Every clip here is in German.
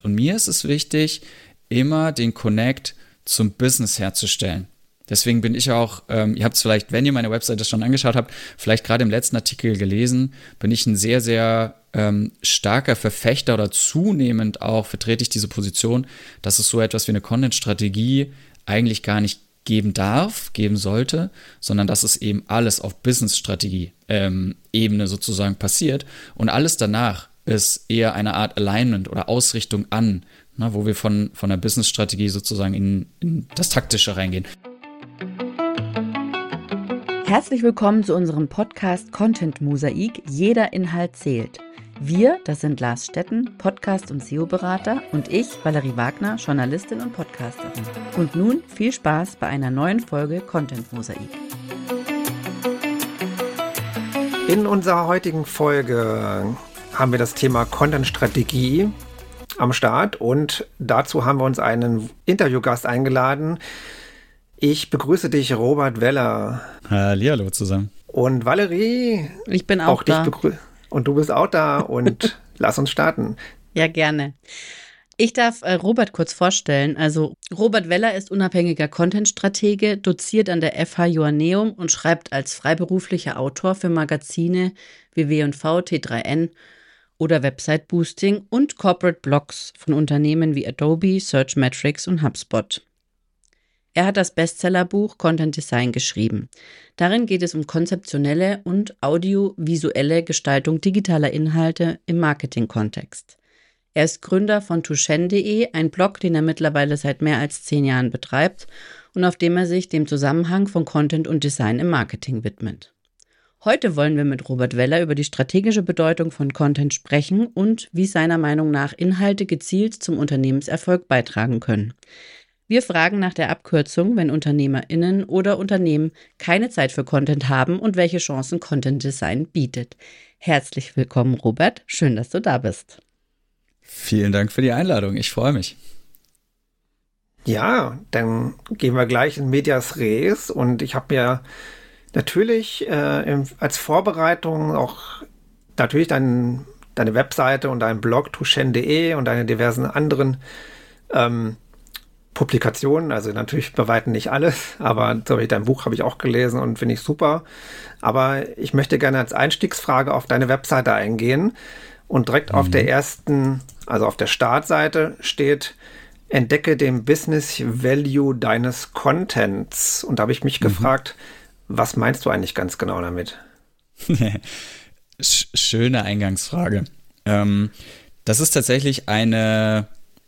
Und mir ist es wichtig, immer den Connect zum Business herzustellen. Deswegen bin ich auch, ihr habt es vielleicht, wenn ihr meine Webseite schon angeschaut habt, vielleicht gerade im letzten Artikel gelesen, bin ich ein sehr, sehr starker Verfechter oder zunehmend auch vertrete ich diese Position, dass es so etwas wie eine Content-Strategie eigentlich gar nicht geben sollte, sondern dass es eben alles auf Business-Strategie-Ebene sozusagen passiert und alles danach ist eher eine Art Alignment oder Ausrichtung an, wo wir von der Business-Strategie sozusagen in das Taktische reingehen. Herzlich willkommen zu unserem Podcast Content Mosaik. Jeder Inhalt zählt. Wir, das sind Lars Stetten, Podcast- und SEO-Berater und ich, Valerie Wagner, Journalistin und Podcasterin. Und nun viel Spaß bei einer neuen Folge Content Mosaik. In unserer heutigen Folge haben wir das Thema Content-Strategie am Start und dazu haben wir uns einen Interviewgast eingeladen. Ich begrüße dich, Robert Weller. Hallihallo zusammen. Und Valerie. Ich bin auch da. Und du bist auch da und lass uns starten. Ja, gerne. Ich darf Robert kurz vorstellen. Also Robert Weller ist unabhängiger Content-Stratege, doziert an der FH Joanneum und schreibt als freiberuflicher Autor für Magazine wie W&V, T3N oder Website Boosting und Corporate Blogs von Unternehmen wie Adobe, Searchmetrics und HubSpot. Er hat das Bestsellerbuch Content Design geschrieben. Darin geht es um konzeptionelle und audiovisuelle Gestaltung digitaler Inhalte im Marketing-Kontext. Er ist Gründer von Touchen.de, ein Blog, den er mittlerweile seit mehr als 10 Jahren betreibt und auf dem er sich dem Zusammenhang von Content und Design im Marketing widmet. Heute wollen wir mit Robert Weller über die strategische Bedeutung von Content sprechen und wie seiner Meinung nach Inhalte gezielt zum Unternehmenserfolg beitragen können. Wir fragen nach der Abkürzung, wenn UnternehmerInnen oder Unternehmen keine Zeit für Content haben und welche Chancen Content Design bietet. Herzlich willkommen, Robert. Schön, dass du da bist. Vielen Dank für die Einladung. Ich freue mich. Ja, dann gehen wir gleich in Medias Res und ich habe mir natürlich als Vorbereitung auch natürlich deine Webseite und deinen Blog Touchen.de und deine diversen anderen Publikationen, also natürlich bei weitem nicht alles, aber dein Buch habe ich auch gelesen und finde ich super. Aber ich möchte gerne als Einstiegsfrage auf deine Webseite eingehen und direkt auf der ersten, also auf der Startseite steht, entdecke den Business Value deines Contents. Und da habe ich mich gefragt, was meinst du eigentlich ganz genau damit? Schöne Eingangsfrage. Das ist tatsächlich ein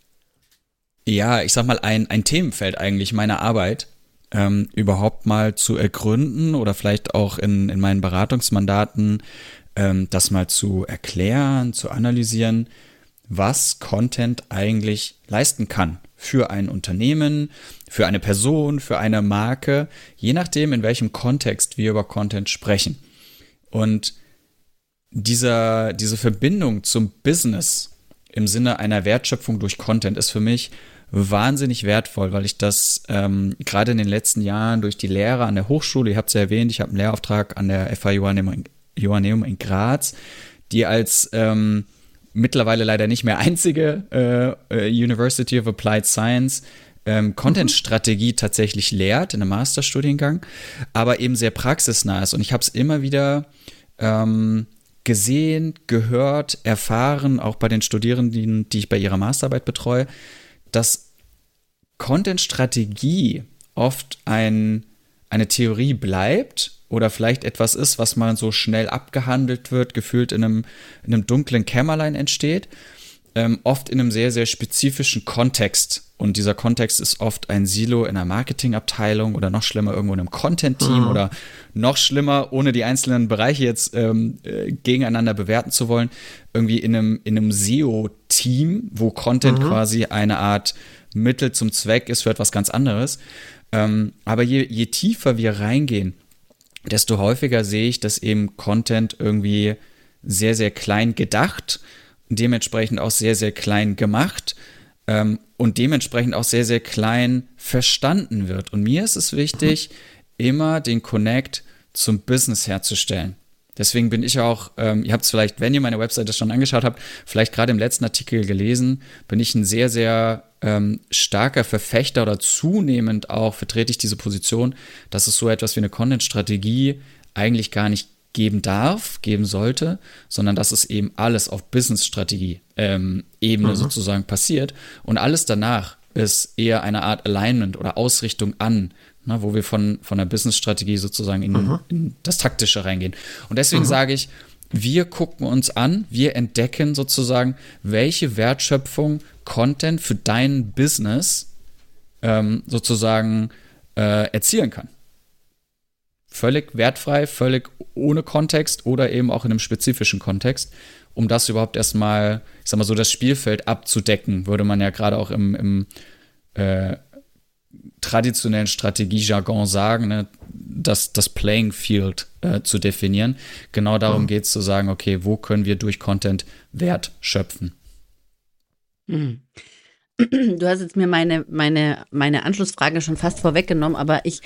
Themenfeld eigentlich meiner Arbeit, überhaupt mal zu ergründen oder vielleicht auch in meinen Beratungsmandaten das mal zu erklären, zu analysieren, was Content eigentlich leisten kann für ein Unternehmen, für eine Person, für eine Marke, je nachdem, in welchem Kontext wir über Content sprechen. Und diese Verbindung zum Business im Sinne einer Wertschöpfung durch Content ist für mich wahnsinnig wertvoll, weil ich das gerade in den letzten Jahren durch die Lehre an der Hochschule, ihr habt es ja erwähnt, ich habe einen Lehrauftrag an der FH Joanneum in Graz, die als mittlerweile leider nicht mehr einzige University of Applied Science Content-Strategie tatsächlich lehrt in einem Masterstudiengang, aber eben sehr praxisnah ist. Und ich habe es immer wieder gesehen, gehört, erfahren, auch bei den Studierenden, die ich bei ihrer Masterarbeit betreue, dass Content-Strategie oft eine Theorie bleibt oder vielleicht etwas ist, was mal so schnell abgehandelt wird, gefühlt in einem dunklen Kämmerlein entsteht, oft in einem sehr, sehr spezifischen Kontext. Und dieser Kontext ist oft ein Silo in einer Marketingabteilung oder noch schlimmer irgendwo in einem Content-Team oder noch schlimmer, ohne die einzelnen Bereiche jetzt gegeneinander bewerten zu wollen, irgendwie in einem SEO-Team, wo Content quasi eine Art Mittel zum Zweck ist für etwas ganz anderes. Aber je tiefer wir reingehen, desto häufiger sehe ich, dass eben Content irgendwie sehr, sehr klein gedacht, dementsprechend auch sehr, sehr klein gemacht und dementsprechend auch sehr, sehr klein verstanden wird. Und mir ist es wichtig, immer den Connect zum Business herzustellen. Deswegen bin ich auch, ihr habt es vielleicht, wenn ihr meine Webseite schon angeschaut habt, vielleicht gerade im letzten Artikel gelesen, bin ich ein sehr, sehr starker Verfechter oder zunehmend auch vertrete ich diese Position, dass es so etwas wie eine Content-Strategie eigentlich gar nicht geben sollte, sondern dass es eben alles auf Business-Strategie-Ebene sozusagen passiert und alles danach ist eher eine Art Alignment oder Ausrichtung an, ne, wo wir von der Business-Strategie sozusagen in das Taktische reingehen. Und deswegen sage ich, wir gucken uns an, wir entdecken sozusagen, welche Wertschöpfung Content für dein Business sozusagen erzielen kann. Völlig wertfrei, völlig ohne Kontext oder eben auch in einem spezifischen Kontext, um das überhaupt erstmal, ich sag mal so, das Spielfeld abzudecken, würde man ja gerade auch im traditionellen Strategiejargon sagen, ne, das Playing Field zu definieren. Genau darum geht es zu sagen, okay, wo können wir durch Content Wert schöpfen? Du hast jetzt mir meine Anschlussfrage schon fast vorweggenommen, aber ich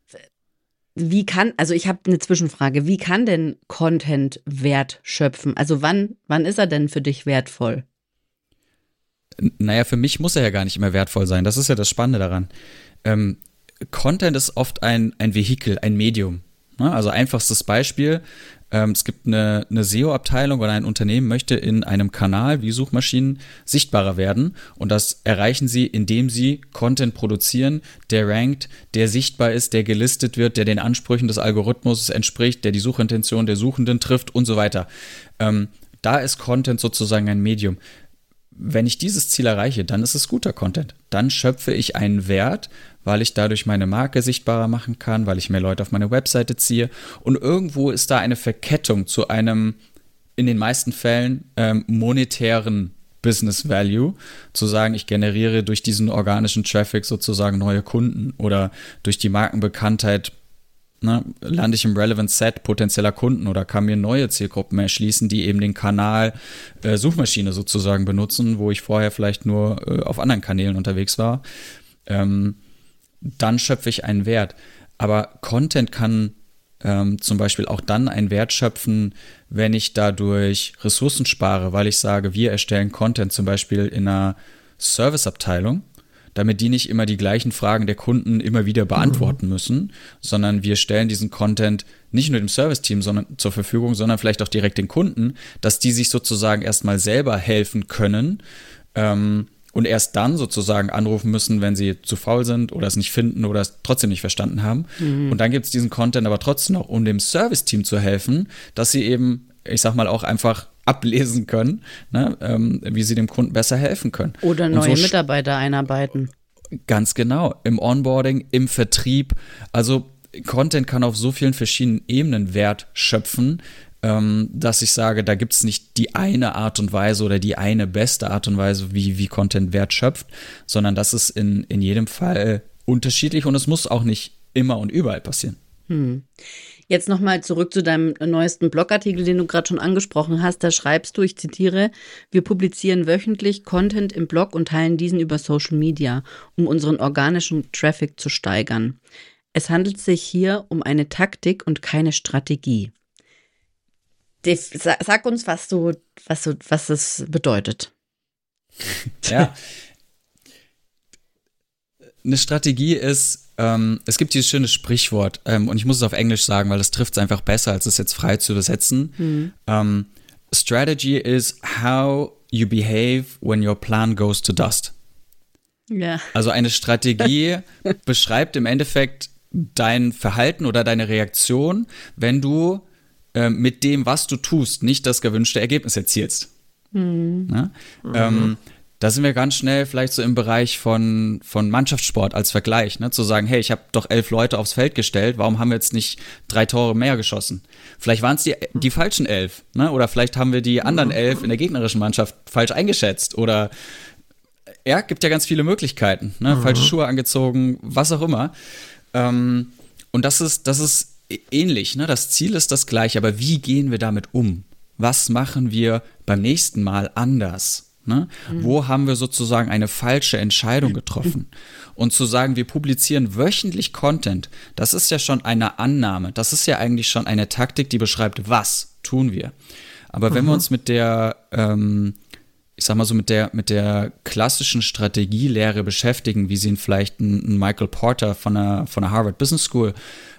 habe eine Zwischenfrage. Wie kann denn Content Wert schöpfen? Also wann ist er denn für dich wertvoll? Naja, für mich muss er ja gar nicht immer wertvoll sein. Das ist ja das Spannende daran. Content ist oft ein Vehikel, ein Medium. Ne? Also einfachstes Beispiel, es gibt eine SEO-Abteilung oder ein Unternehmen möchte in einem Kanal wie Suchmaschinen sichtbarer werden und das erreichen sie, indem sie Content produzieren, der rankt, der sichtbar ist, der gelistet wird, der den Ansprüchen des Algorithmus entspricht, der die Suchintention der Suchenden trifft und so weiter. Da ist Content sozusagen ein Medium. Wenn ich dieses Ziel erreiche, dann ist es guter Content. Dann schöpfe ich einen Wert, weil ich dadurch meine Marke sichtbarer machen kann, weil ich mehr Leute auf meine Webseite ziehe. Und irgendwo ist da eine Verkettung zu einem, in den meisten Fällen, monetären Business Value. Zu sagen, ich generiere durch diesen organischen Traffic sozusagen neue Kunden oder durch die Markenbekanntheit lande ich im Relevant Set potenzieller Kunden oder kann mir neue Zielgruppen erschließen, die eben den Kanal Suchmaschine sozusagen benutzen, wo ich vorher vielleicht nur auf anderen Kanälen unterwegs war. Dann schöpfe ich einen Wert. Aber Content kann zum Beispiel auch dann einen Wert schöpfen, wenn ich dadurch Ressourcen spare, weil ich sage, wir erstellen Content zum Beispiel in einer Serviceabteilung, damit die nicht immer die gleichen Fragen der Kunden immer wieder beantworten müssen, sondern wir stellen diesen Content nicht nur dem Serviceteam zur Verfügung, sondern vielleicht auch direkt den Kunden, dass die sich sozusagen erstmal selber helfen können und erst dann sozusagen anrufen müssen, wenn sie zu faul sind oder es nicht finden oder es trotzdem nicht verstanden haben. Und dann gibt es diesen Content aber trotzdem noch, um dem Serviceteam zu helfen, dass sie eben, ich sag mal, auch einfach ablesen können, ne, wie sie dem Kunden besser helfen können. Oder neue Mitarbeiter einarbeiten. Ganz genau, im Onboarding, im Vertrieb. Also Content kann auf so vielen verschiedenen Ebenen Wert schöpfen, dass ich sage, da gibt es nicht die eine Art und Weise oder die eine beste Art und Weise, wie Content Wert schöpft, sondern das ist in jedem Fall unterschiedlich und es muss auch nicht immer und überall passieren. Jetzt nochmal zurück zu deinem neuesten Blogartikel, den du gerade schon angesprochen hast. Da schreibst du, ich zitiere, wir publizieren wöchentlich Content im Blog und teilen diesen über Social Media, um unseren organischen Traffic zu steigern. Es handelt sich hier um eine Taktik und keine Strategie. Sag uns, was das bedeutet. Ja. Eine Strategie ist, es gibt dieses schöne Sprichwort, und ich muss es auf Englisch sagen, weil das trifft es einfach besser, als es jetzt frei zu übersetzen. Strategy is how you behave when your plan goes to dust. Ja. Also eine Strategie beschreibt im Endeffekt dein Verhalten oder deine Reaktion, wenn du mit dem, was du tust, nicht das gewünschte Ergebnis erzielst. Ja? Da sind wir ganz schnell vielleicht so im Bereich von Mannschaftssport als Vergleich, ne? Zu sagen, hey, ich habe doch 11 Leute aufs Feld gestellt, warum haben wir jetzt nicht 3 Tore mehr geschossen? Vielleicht waren es die falschen 11, ne? Oder vielleicht haben wir die anderen 11 in der gegnerischen Mannschaft falsch eingeschätzt oder ja, gibt ja ganz viele Möglichkeiten, ne? Falsche Schuhe angezogen, was auch immer. Und das ist ähnlich, ne? Das Ziel ist das gleiche, aber wie gehen wir damit um? Was machen wir beim nächsten Mal anders? Ne? Wo haben wir sozusagen eine falsche Entscheidung getroffen? Und zu sagen, wir publizieren wöchentlich Content, das ist ja schon eine Annahme. Das ist ja eigentlich schon eine Taktik, die beschreibt, was tun wir. Aber wenn wir uns mit der, ich sag mal so, mit der klassischen Strategielehre beschäftigen, wie sie ihn vielleicht ein Michael Porter von der Harvard Business School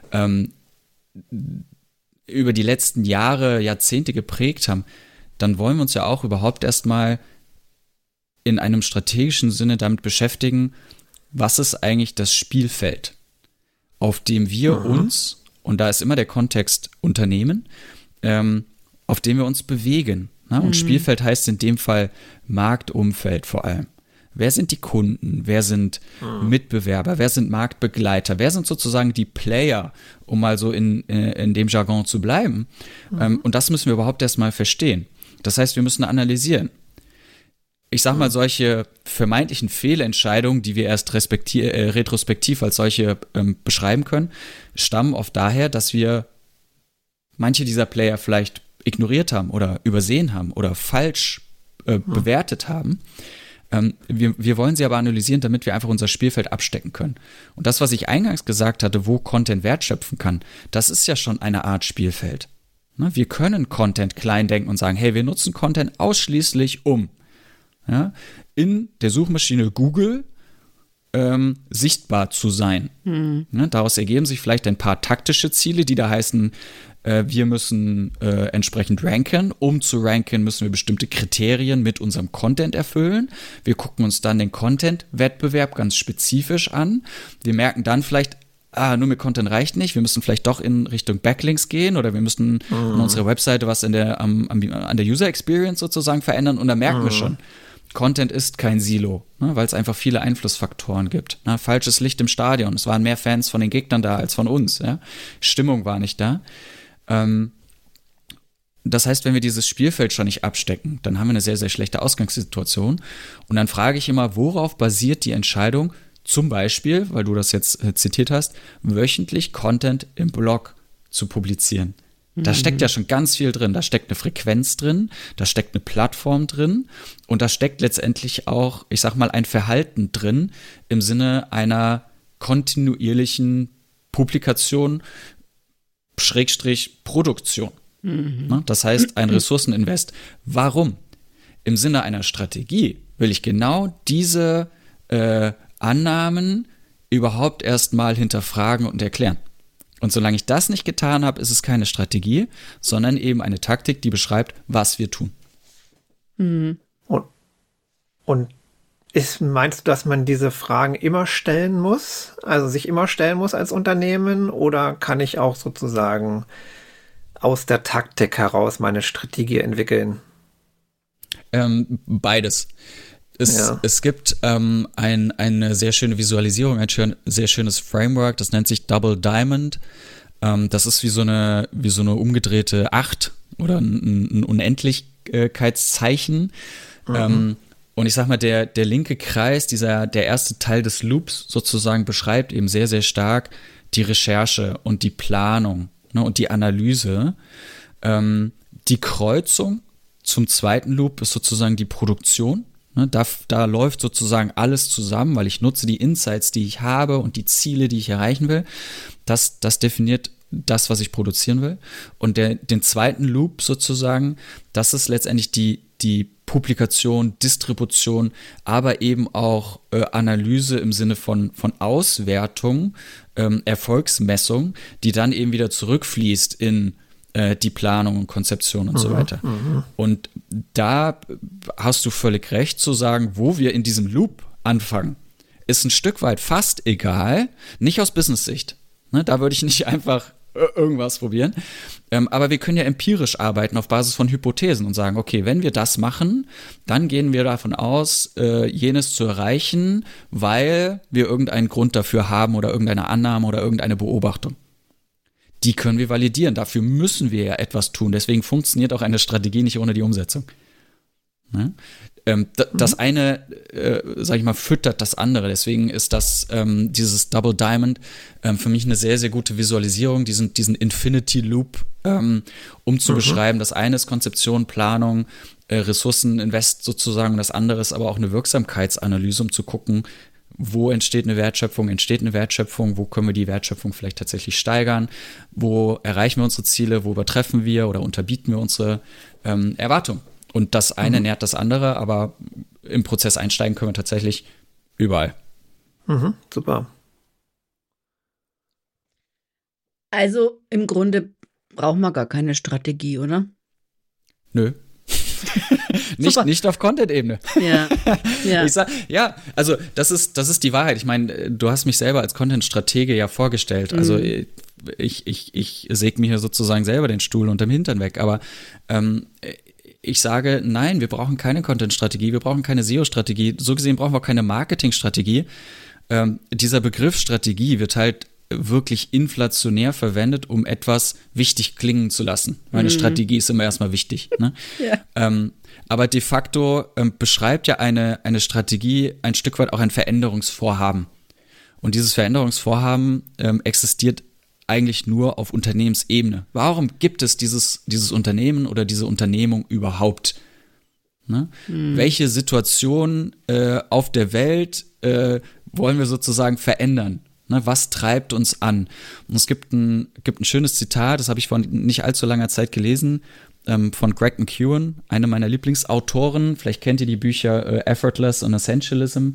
über die letzten Jahre, Jahrzehnte geprägt haben, dann wollen wir uns ja auch überhaupt erstmal in einem strategischen Sinne damit beschäftigen, was ist eigentlich das Spielfeld, auf dem wir uns, und da ist immer der Kontext Unternehmen, auf dem wir uns bewegen. Ne? Und Spielfeld heißt in dem Fall Marktumfeld vor allem. Wer sind die Kunden? Wer sind Mitbewerber? Wer sind Marktbegleiter? Wer sind sozusagen die Player, um mal so in dem Jargon zu bleiben? Und das müssen wir überhaupt erstmal verstehen. Das heißt, wir müssen analysieren. Ich sag mal, solche vermeintlichen Fehlentscheidungen, die wir erst retrospektiv als solche beschreiben können, stammen oft daher, dass wir manche dieser Player vielleicht ignoriert haben oder übersehen haben oder falsch bewertet haben. Wir wollen sie aber analysieren, damit wir einfach unser Spielfeld abstecken können. Und das, was ich eingangs gesagt hatte, wo Content Wert schöpfen kann, das ist ja schon eine Art Spielfeld. Ne? Wir können Content klein denken und sagen, hey, wir nutzen Content ausschließlich in der Suchmaschine Google sichtbar zu sein. Ne? Daraus ergeben sich vielleicht ein paar taktische Ziele, die da heißen, wir müssen entsprechend ranken. Um zu ranken, müssen wir bestimmte Kriterien mit unserem Content erfüllen. Wir gucken uns dann den Content-Wettbewerb ganz spezifisch an. Wir merken dann vielleicht, nur mit Content reicht nicht. Wir müssen vielleicht doch in Richtung Backlinks gehen oder wir müssen an unserer Webseite was an der User Experience sozusagen verändern. Und da merken wir schon, Content ist kein Silo, ne, weil es einfach viele Einflussfaktoren gibt. Ne? Falsches Licht im Stadion. Es waren mehr Fans von den Gegnern da als von uns. Ja? Stimmung war nicht da. Das heißt, wenn wir dieses Spielfeld schon nicht abstecken, dann haben wir eine sehr, sehr schlechte Ausgangssituation. Und dann frage ich immer, worauf basiert die Entscheidung, zum Beispiel, weil du das jetzt zitiert hast, wöchentlich Content im Blog zu publizieren. Da steckt ja schon ganz viel drin. Da steckt eine Frequenz drin, da steckt eine Plattform drin und da steckt letztendlich auch, ich sag mal, ein Verhalten drin im Sinne einer kontinuierlichen Publikation / Produktion. Das heißt, ein Ressourceninvest. Warum? Im Sinne einer Strategie will ich genau diese Annahmen überhaupt erstmal hinterfragen und erklären. Und solange ich das nicht getan habe, ist es keine Strategie, sondern eben eine Taktik, die beschreibt, was wir tun. Und meinst du, dass man diese Fragen immer stellen muss? Also sich immer stellen muss als Unternehmen? Oder kann ich auch sozusagen aus der Taktik heraus meine Strategie entwickeln? Beides. Es gibt eine sehr schöne Visualisierung, ein sehr schönes Framework, das nennt sich Double Diamond. Das ist wie so eine umgedrehte 8 oder ein Unendlichkeitszeichen. Und ich sag mal, der linke Kreis, der erste Teil des Loops sozusagen beschreibt eben sehr, sehr stark die Recherche und die Planung, ne, und die Analyse. Die Kreuzung zum zweiten Loop ist sozusagen die Produktion. Ne, da läuft sozusagen alles zusammen, weil ich nutze die Insights, die ich habe und die Ziele, die ich erreichen will. Das definiert das, was ich produzieren will. Und den zweiten Loop sozusagen, das ist letztendlich die Publikation, Distribution, aber eben auch Analyse im Sinne von Auswertung, Erfolgsmessung, die dann eben wieder zurückfließt in die Planung und Konzeption und so weiter. Und da hast du völlig recht zu sagen, wo wir in diesem Loop anfangen, ist ein Stück weit fast egal, nicht aus Business-Sicht. Ne, da würde ich nicht einfach irgendwas probieren. Aber wir können ja empirisch arbeiten auf Basis von Hypothesen und sagen, okay, wenn wir das machen, dann gehen wir davon aus, jenes zu erreichen, weil wir irgendeinen Grund dafür haben oder irgendeine Annahme oder irgendeine Beobachtung. Die können wir validieren. Dafür müssen wir ja etwas tun. Deswegen funktioniert auch eine Strategie nicht ohne die Umsetzung. Ne? Das eine, sag ich mal, füttert das andere. Deswegen ist das, dieses Double Diamond für mich eine sehr, sehr gute Visualisierung, diesen Infinity Loop, um zu beschreiben. Das eine ist Konzeption, Planung, Ressourceninvest sozusagen. Das andere ist aber auch eine Wirksamkeitsanalyse, um zu gucken, wo entsteht eine Wertschöpfung, wo können wir die Wertschöpfung vielleicht tatsächlich steigern, wo erreichen wir unsere Ziele, wo übertreffen wir oder unterbieten wir unsere Erwartungen. Und das eine nährt das andere, aber im Prozess einsteigen können wir tatsächlich überall. Super. Also im Grunde brauchen wir gar keine Strategie, oder? Nö. nicht auf Content-Ebene. Ja. Ich sag, ja, also das ist die Wahrheit. Ich meine, du hast mich selber als Content-Stratege ja vorgestellt. Also ich säg mir hier sozusagen selber den Stuhl unterm Hintern weg. Aber ich sage, nein, wir brauchen keine Content-Strategie, wir brauchen keine SEO-Strategie. So gesehen brauchen wir auch keine Marketing-Strategie. Dieser Begriff Strategie wird halt wirklich inflationär verwendet, um etwas wichtig klingen zu lassen. Meine Strategie ist immer erstmal wichtig. Ne? Ja. Aber de facto beschreibt ja eine Strategie ein Stück weit auch ein Veränderungsvorhaben. Und dieses Veränderungsvorhaben existiert eigentlich nur auf Unternehmensebene. Warum gibt es dieses Unternehmen oder diese Unternehmung überhaupt? Ne? Welche Situation auf der Welt wollen wir sozusagen verändern? Ne, was treibt uns an? Und es gibt ein schönes Zitat, das habe ich vor nicht allzu langer Zeit gelesen, von Greg McKeown, einer meiner Lieblingsautoren. Vielleicht kennt ihr die Bücher Effortless und Essentialism,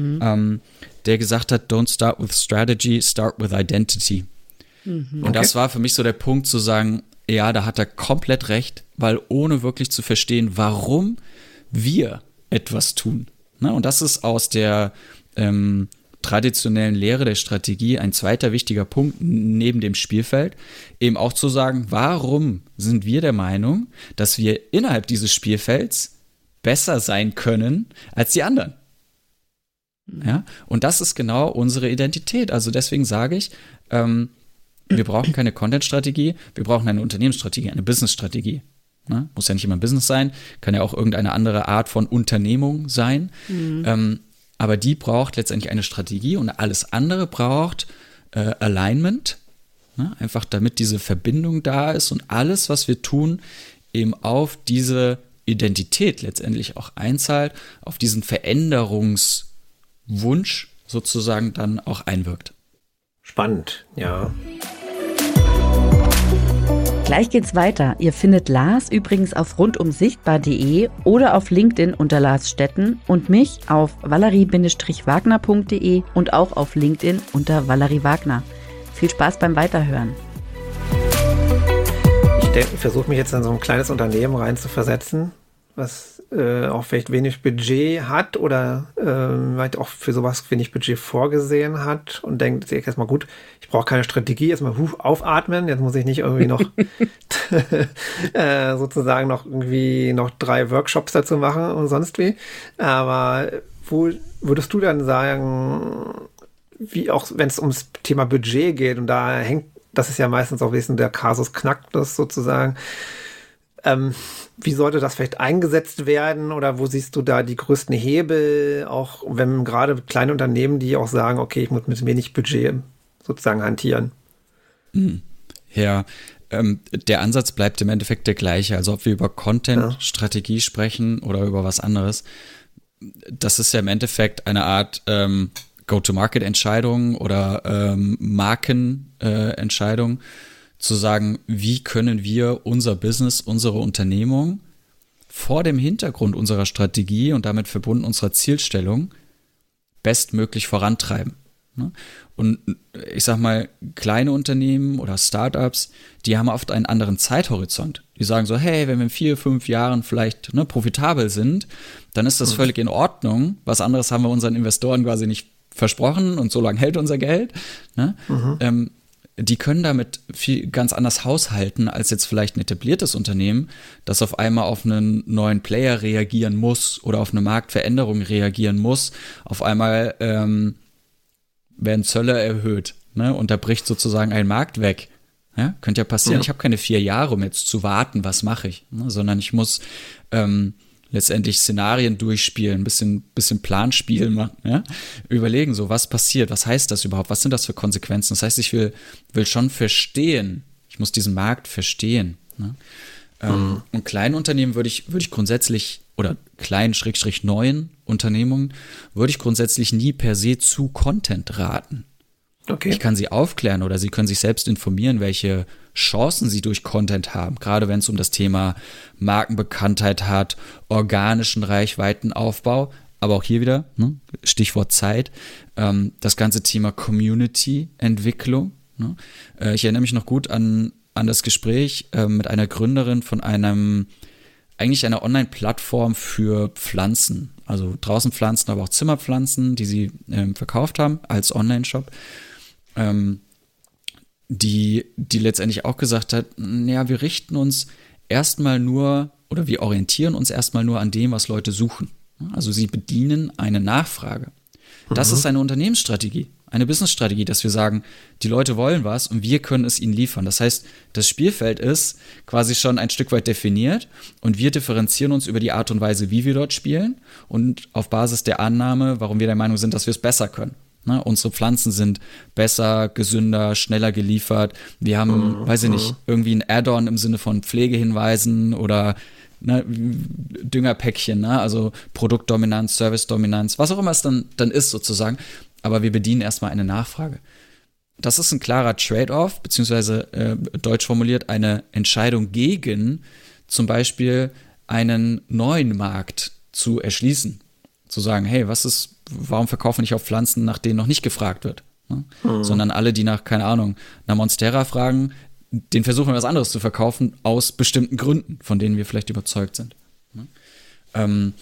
der gesagt hat, don't start with strategy, start with identity. Und das war für mich so der Punkt zu sagen, ja, da hat er komplett recht, weil ohne wirklich zu verstehen, warum wir etwas tun. Ne? Und das ist aus der traditionellen Lehre der Strategie ein zweiter wichtiger Punkt neben dem Spielfeld, eben auch zu sagen, warum sind wir der Meinung, dass wir innerhalb dieses Spielfelds besser sein können als die anderen? Ja? Und das ist genau unsere Identität. Also deswegen sage ich, wir brauchen keine Content-Strategie, wir brauchen eine Unternehmensstrategie, eine Business-Strategie. Ne? Muss ja nicht immer ein Business sein, kann ja auch irgendeine andere Art von Unternehmung sein. Aber die braucht letztendlich eine Strategie und alles andere braucht Alignment, ne? Einfach damit diese Verbindung da ist und alles, was wir tun, eben auf diese Identität letztendlich auch einzahlt, auf diesen Veränderungswunsch sozusagen dann auch einwirkt. Spannend, ja. Gleich geht's weiter. Ihr findet Lars übrigens auf rundumsichtbar.de oder auf LinkedIn unter Lars Stetten und mich auf valerie-wagner.de und auch auf LinkedIn unter Valerie Wagner. Viel Spaß beim Weiterhören. Ich versuche mich jetzt in so ein kleines Unternehmen reinzuversetzen, was auch vielleicht wenig Budget hat oder vielleicht auch für sowas wenig Budget vorgesehen hat und denkt sich erstmal, gut, ich brauche keine Strategie, erstmal aufatmen, jetzt muss ich nicht irgendwie noch sozusagen noch 3 Workshops dazu machen und sonst wie. Aber wo würdest du dann sagen, wie auch wenn es ums Thema Budget geht und da hängt, das ist ja meistens auch ein bisschen der Kasus Knacktus sozusagen, wie sollte das vielleicht eingesetzt werden oder wo siehst du da die größten Hebel, auch wenn gerade kleine Unternehmen, die auch sagen, okay, ich muss mit wenig Budget sozusagen hantieren? Ja, der Ansatz bleibt im Endeffekt der gleiche. Also ob wir über Content-Strategie sprechen oder über was anderes, das ist ja im Endeffekt eine Art Go-to-Market-Entscheidung oder Markenentscheidung, zu sagen, wie können wir unser Business, unsere Unternehmung vor dem Hintergrund unserer Strategie und damit verbunden unserer Zielstellung bestmöglich vorantreiben. Und ich sag mal, kleine Unternehmen oder Startups, die haben oft einen anderen Zeithorizont. Die sagen so, hey, wenn wir in 4-5 Jahren vielleicht profitabel sind, dann ist das völlig in Ordnung. Was anderes haben wir unseren Investoren quasi nicht versprochen und so lange hält unser Geld. Ne? Die können damit ganz anders haushalten als jetzt vielleicht ein etabliertes Unternehmen, das auf einmal auf einen neuen Player reagieren muss oder auf eine Marktveränderung reagieren muss. Auf einmal werden Zölle erhöht, ne? Und da bricht sozusagen ein Markt weg. Ja? Könnte ja passieren. Ich habe keine 4 Jahre, um jetzt zu warten, was mache ich, ne? Sondern ich muss letztendlich Szenarien durchspielen, ein bisschen Planspiel machen, ja? Überlegen, so was passiert, was heißt das überhaupt, was sind das für Konsequenzen? Das heißt, ich will schon verstehen, ich muss diesen Markt verstehen. Ne? Und kleinen Unternehmen würde ich grundsätzlich, oder kleinen-neuen Unternehmungen, würde ich grundsätzlich nie per se zu Content raten. Okay. Ich kann sie aufklären oder sie können sich selbst informieren, welche Chancen sie durch Content haben, gerade wenn es um das Thema Markenbekanntheit hat, organischen Reichweitenaufbau, aber auch hier wieder, ne, Stichwort Zeit, das ganze Thema Community-Entwicklung. Ne? Ich erinnere mich noch gut an das Gespräch mit einer Gründerin von eigentlich einer Online-Plattform für Pflanzen, also draußen Pflanzen, aber auch Zimmerpflanzen, die sie verkauft haben als Online-Shop. Die letztendlich auch gesagt hat, ja, wir richten uns erstmal nur oder wir orientieren uns erstmal nur an dem, was Leute suchen. Also sie bedienen eine Nachfrage. Das ist eine Unternehmensstrategie, eine Businessstrategie, dass wir sagen, die Leute wollen was und wir können es ihnen liefern. Das heißt, das Spielfeld ist quasi schon ein Stück weit definiert und wir differenzieren uns über die Art und Weise, wie wir dort spielen und auf Basis der Annahme, warum wir der Meinung sind, dass wir es besser können. Ne, unsere Pflanzen sind besser, gesünder, schneller geliefert. Wir haben, weiß ich nicht, irgendwie ein Add-on im Sinne von Pflegehinweisen oder Düngerpäckchen, ne? Also Produktdominanz, Servicedominanz, was auch immer es dann ist sozusagen. Aber wir bedienen erstmal eine Nachfrage. Das ist ein klarer Trade-off, beziehungsweise deutsch formuliert eine Entscheidung gegen zum Beispiel einen neuen Markt zu erschließen. Zu sagen, hey, warum verkaufen wir nicht auf Pflanzen, nach denen noch nicht gefragt wird? Ne? Sondern alle, die nach, keine Ahnung, einer Monstera fragen, den versuchen wir was anderes zu verkaufen, aus bestimmten Gründen, von denen wir vielleicht überzeugt sind. Ne?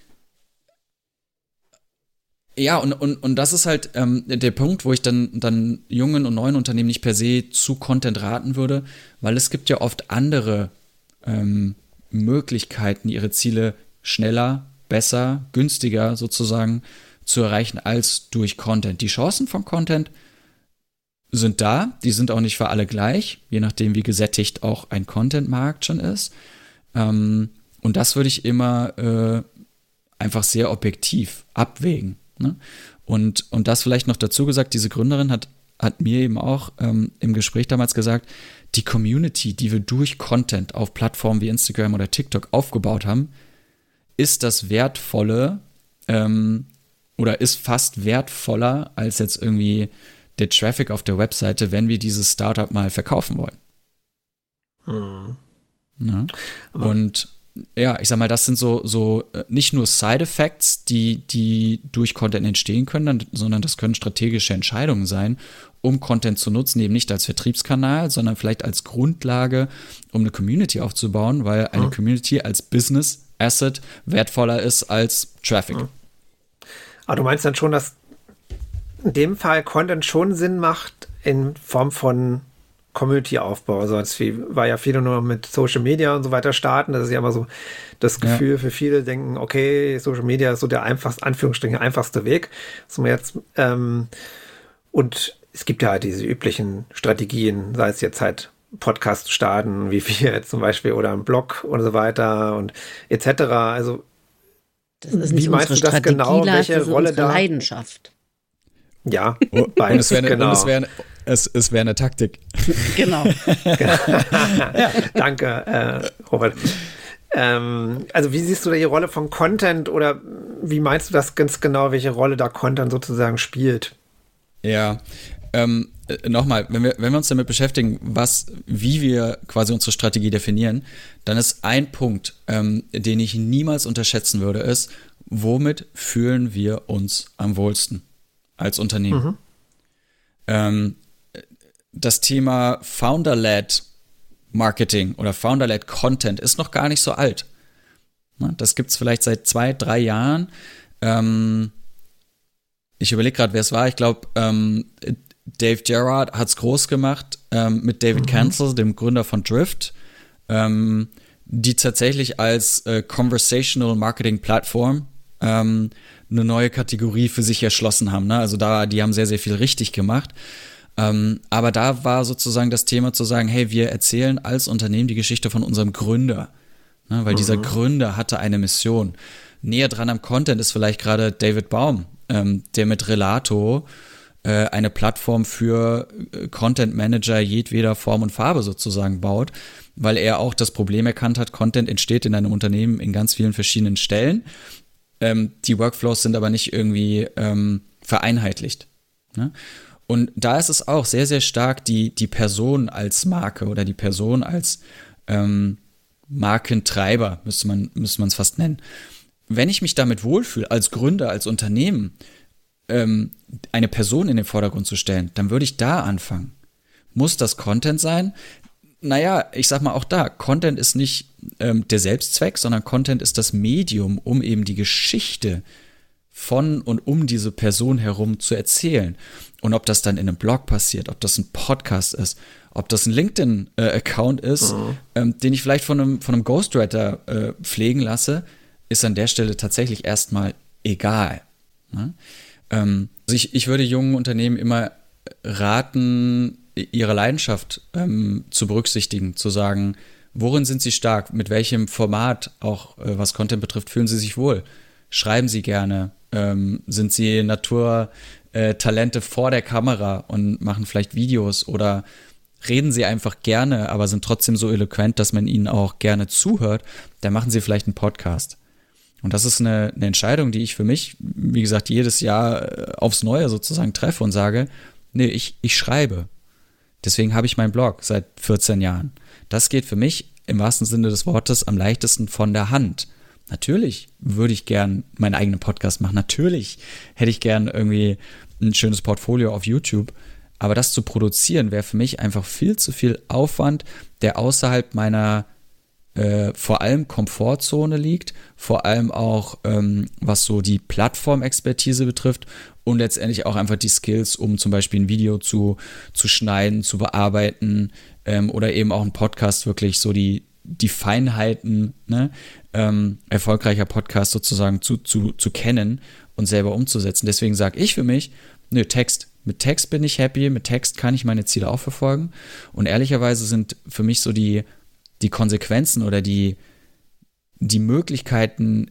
Ja, und das ist halt der Punkt, wo ich dann jungen und neuen Unternehmen nicht per se zu Content raten würde, weil es gibt ja oft andere Möglichkeiten, ihre Ziele schneller, besser, günstiger sozusagen zu erreichen als durch Content. Die Chancen von Content sind da, die sind auch nicht für alle gleich, je nachdem wie gesättigt auch ein Content-Markt schon ist. Und das würde ich immer einfach sehr objektiv abwägen. Ne? Und das vielleicht noch dazu gesagt, diese Gründerin hat mir eben auch im Gespräch damals gesagt, die Community, die wir durch Content auf Plattformen wie Instagram oder TikTok aufgebaut haben, ist das Wertvolle oder ist fast wertvoller als jetzt irgendwie der Traffic auf der Webseite, wenn wir dieses Startup mal verkaufen wollen. Ja. Und ja, ich sag mal, das sind so nicht nur Side-Effects, die durch Content entstehen können, sondern das können strategische Entscheidungen sein, um Content zu nutzen, eben nicht als Vertriebskanal, sondern vielleicht als Grundlage, um eine Community aufzubauen, weil eine Community als Business Asset wertvoller ist als Traffic. Aber du meinst dann schon, dass in dem Fall Content schon Sinn macht in Form von Community-Aufbau. Sonst war ja viele nur mit Social Media und so weiter starten. Das ist ja immer so das Gefühl für viele, denken, okay, Social Media ist so der einfachste Weg. Was man jetzt, und es gibt ja halt diese üblichen Strategien, sei es jetzt halt Podcast starten, wie wir jetzt zum Beispiel, oder einen Blog und so weiter und etc. Also, das ist nicht wie meinst du das genau? Welche Rolle da? Leidenschaft. Ja, beides, genau. Es wäre eine Taktik. Genau. Ja, danke, Robert. Also wie siehst du da die Rolle von Content oder wie meinst du das ganz genau, welche Rolle da Content sozusagen spielt? Ja, nochmal, wenn wir uns damit beschäftigen, wie wir quasi unsere Strategie definieren, dann ist ein Punkt, den ich niemals unterschätzen würde, ist, womit fühlen wir uns am wohlsten als Unternehmen? Das Thema Founder-led Marketing oder Founder-led Content ist noch gar nicht so alt. Das gibt es vielleicht seit 2-3 Jahren. Ich überlege gerade, wer es war. Ich glaube, Dave Gerard hat es groß gemacht mit David Cancel, dem Gründer von Drift, die tatsächlich als Conversational Marketing Plattform eine neue Kategorie für sich erschlossen haben. Ne? Also die haben sehr, sehr viel richtig gemacht. Aber da war sozusagen das Thema zu sagen, hey, wir erzählen als Unternehmen die Geschichte von unserem Gründer. Ne? Weil dieser Gründer hatte eine Mission. Näher dran am Content ist vielleicht gerade David Baum, der mit Relato eine Plattform für Content Manager jedweder Form und Farbe sozusagen baut, weil er auch das Problem erkannt hat, Content entsteht in einem Unternehmen in ganz vielen verschiedenen Stellen. Die Workflows sind aber nicht irgendwie vereinheitlicht. Ne? Und da ist es auch sehr, sehr stark die Person als Marke oder die Person als Markentreiber, müsste man es fast nennen. Wenn ich mich damit wohlfühle, als Gründer, als Unternehmen, eine Person in den Vordergrund zu stellen, dann würde ich da anfangen. Muss das Content sein? Naja, ich sag mal auch da, Content ist nicht der Selbstzweck, sondern Content ist das Medium, um eben die Geschichte von und um diese Person herum zu erzählen. Und ob das dann in einem Blog passiert, ob das ein Podcast ist, ob das ein LinkedIn-Account ist, den ich vielleicht von einem Ghostwriter pflegen lasse, ist an der Stelle tatsächlich erstmal egal. Ne? Also ich würde jungen Unternehmen immer raten, ihre Leidenschaft zu berücksichtigen, zu sagen, worin sind sie stark, mit welchem Format, auch was Content betrifft, fühlen sie sich wohl, schreiben sie gerne, sind sie Naturtalente vor der Kamera und machen vielleicht Videos oder reden sie einfach gerne, aber sind trotzdem so eloquent, dass man ihnen auch gerne zuhört, dann machen sie vielleicht einen Podcast. Und das ist eine Entscheidung, die ich für mich, wie gesagt, jedes Jahr aufs Neue sozusagen treffe und sage, nee, ich schreibe. Deswegen habe ich meinen Blog seit 14 Jahren. Das geht für mich im wahrsten Sinne des Wortes am leichtesten von der Hand. Natürlich würde ich gern meinen eigenen Podcast machen. Natürlich hätte ich gern irgendwie ein schönes Portfolio auf YouTube. Aber das zu produzieren wäre für mich einfach viel zu viel Aufwand, der außerhalb meiner vor allem Komfortzone liegt, vor allem auch was so die Plattformexpertise betrifft und letztendlich auch einfach die Skills, um zum Beispiel ein Video zu schneiden, zu bearbeiten oder eben auch ein Podcast wirklich so die Feinheiten, ne, erfolgreicher Podcast sozusagen zu kennen und selber umzusetzen. Deswegen sage ich für mich, Text. Mit Text bin ich happy, mit Text kann ich meine Ziele auch verfolgen und ehrlicherweise sind für mich so die Konsequenzen oder die Möglichkeiten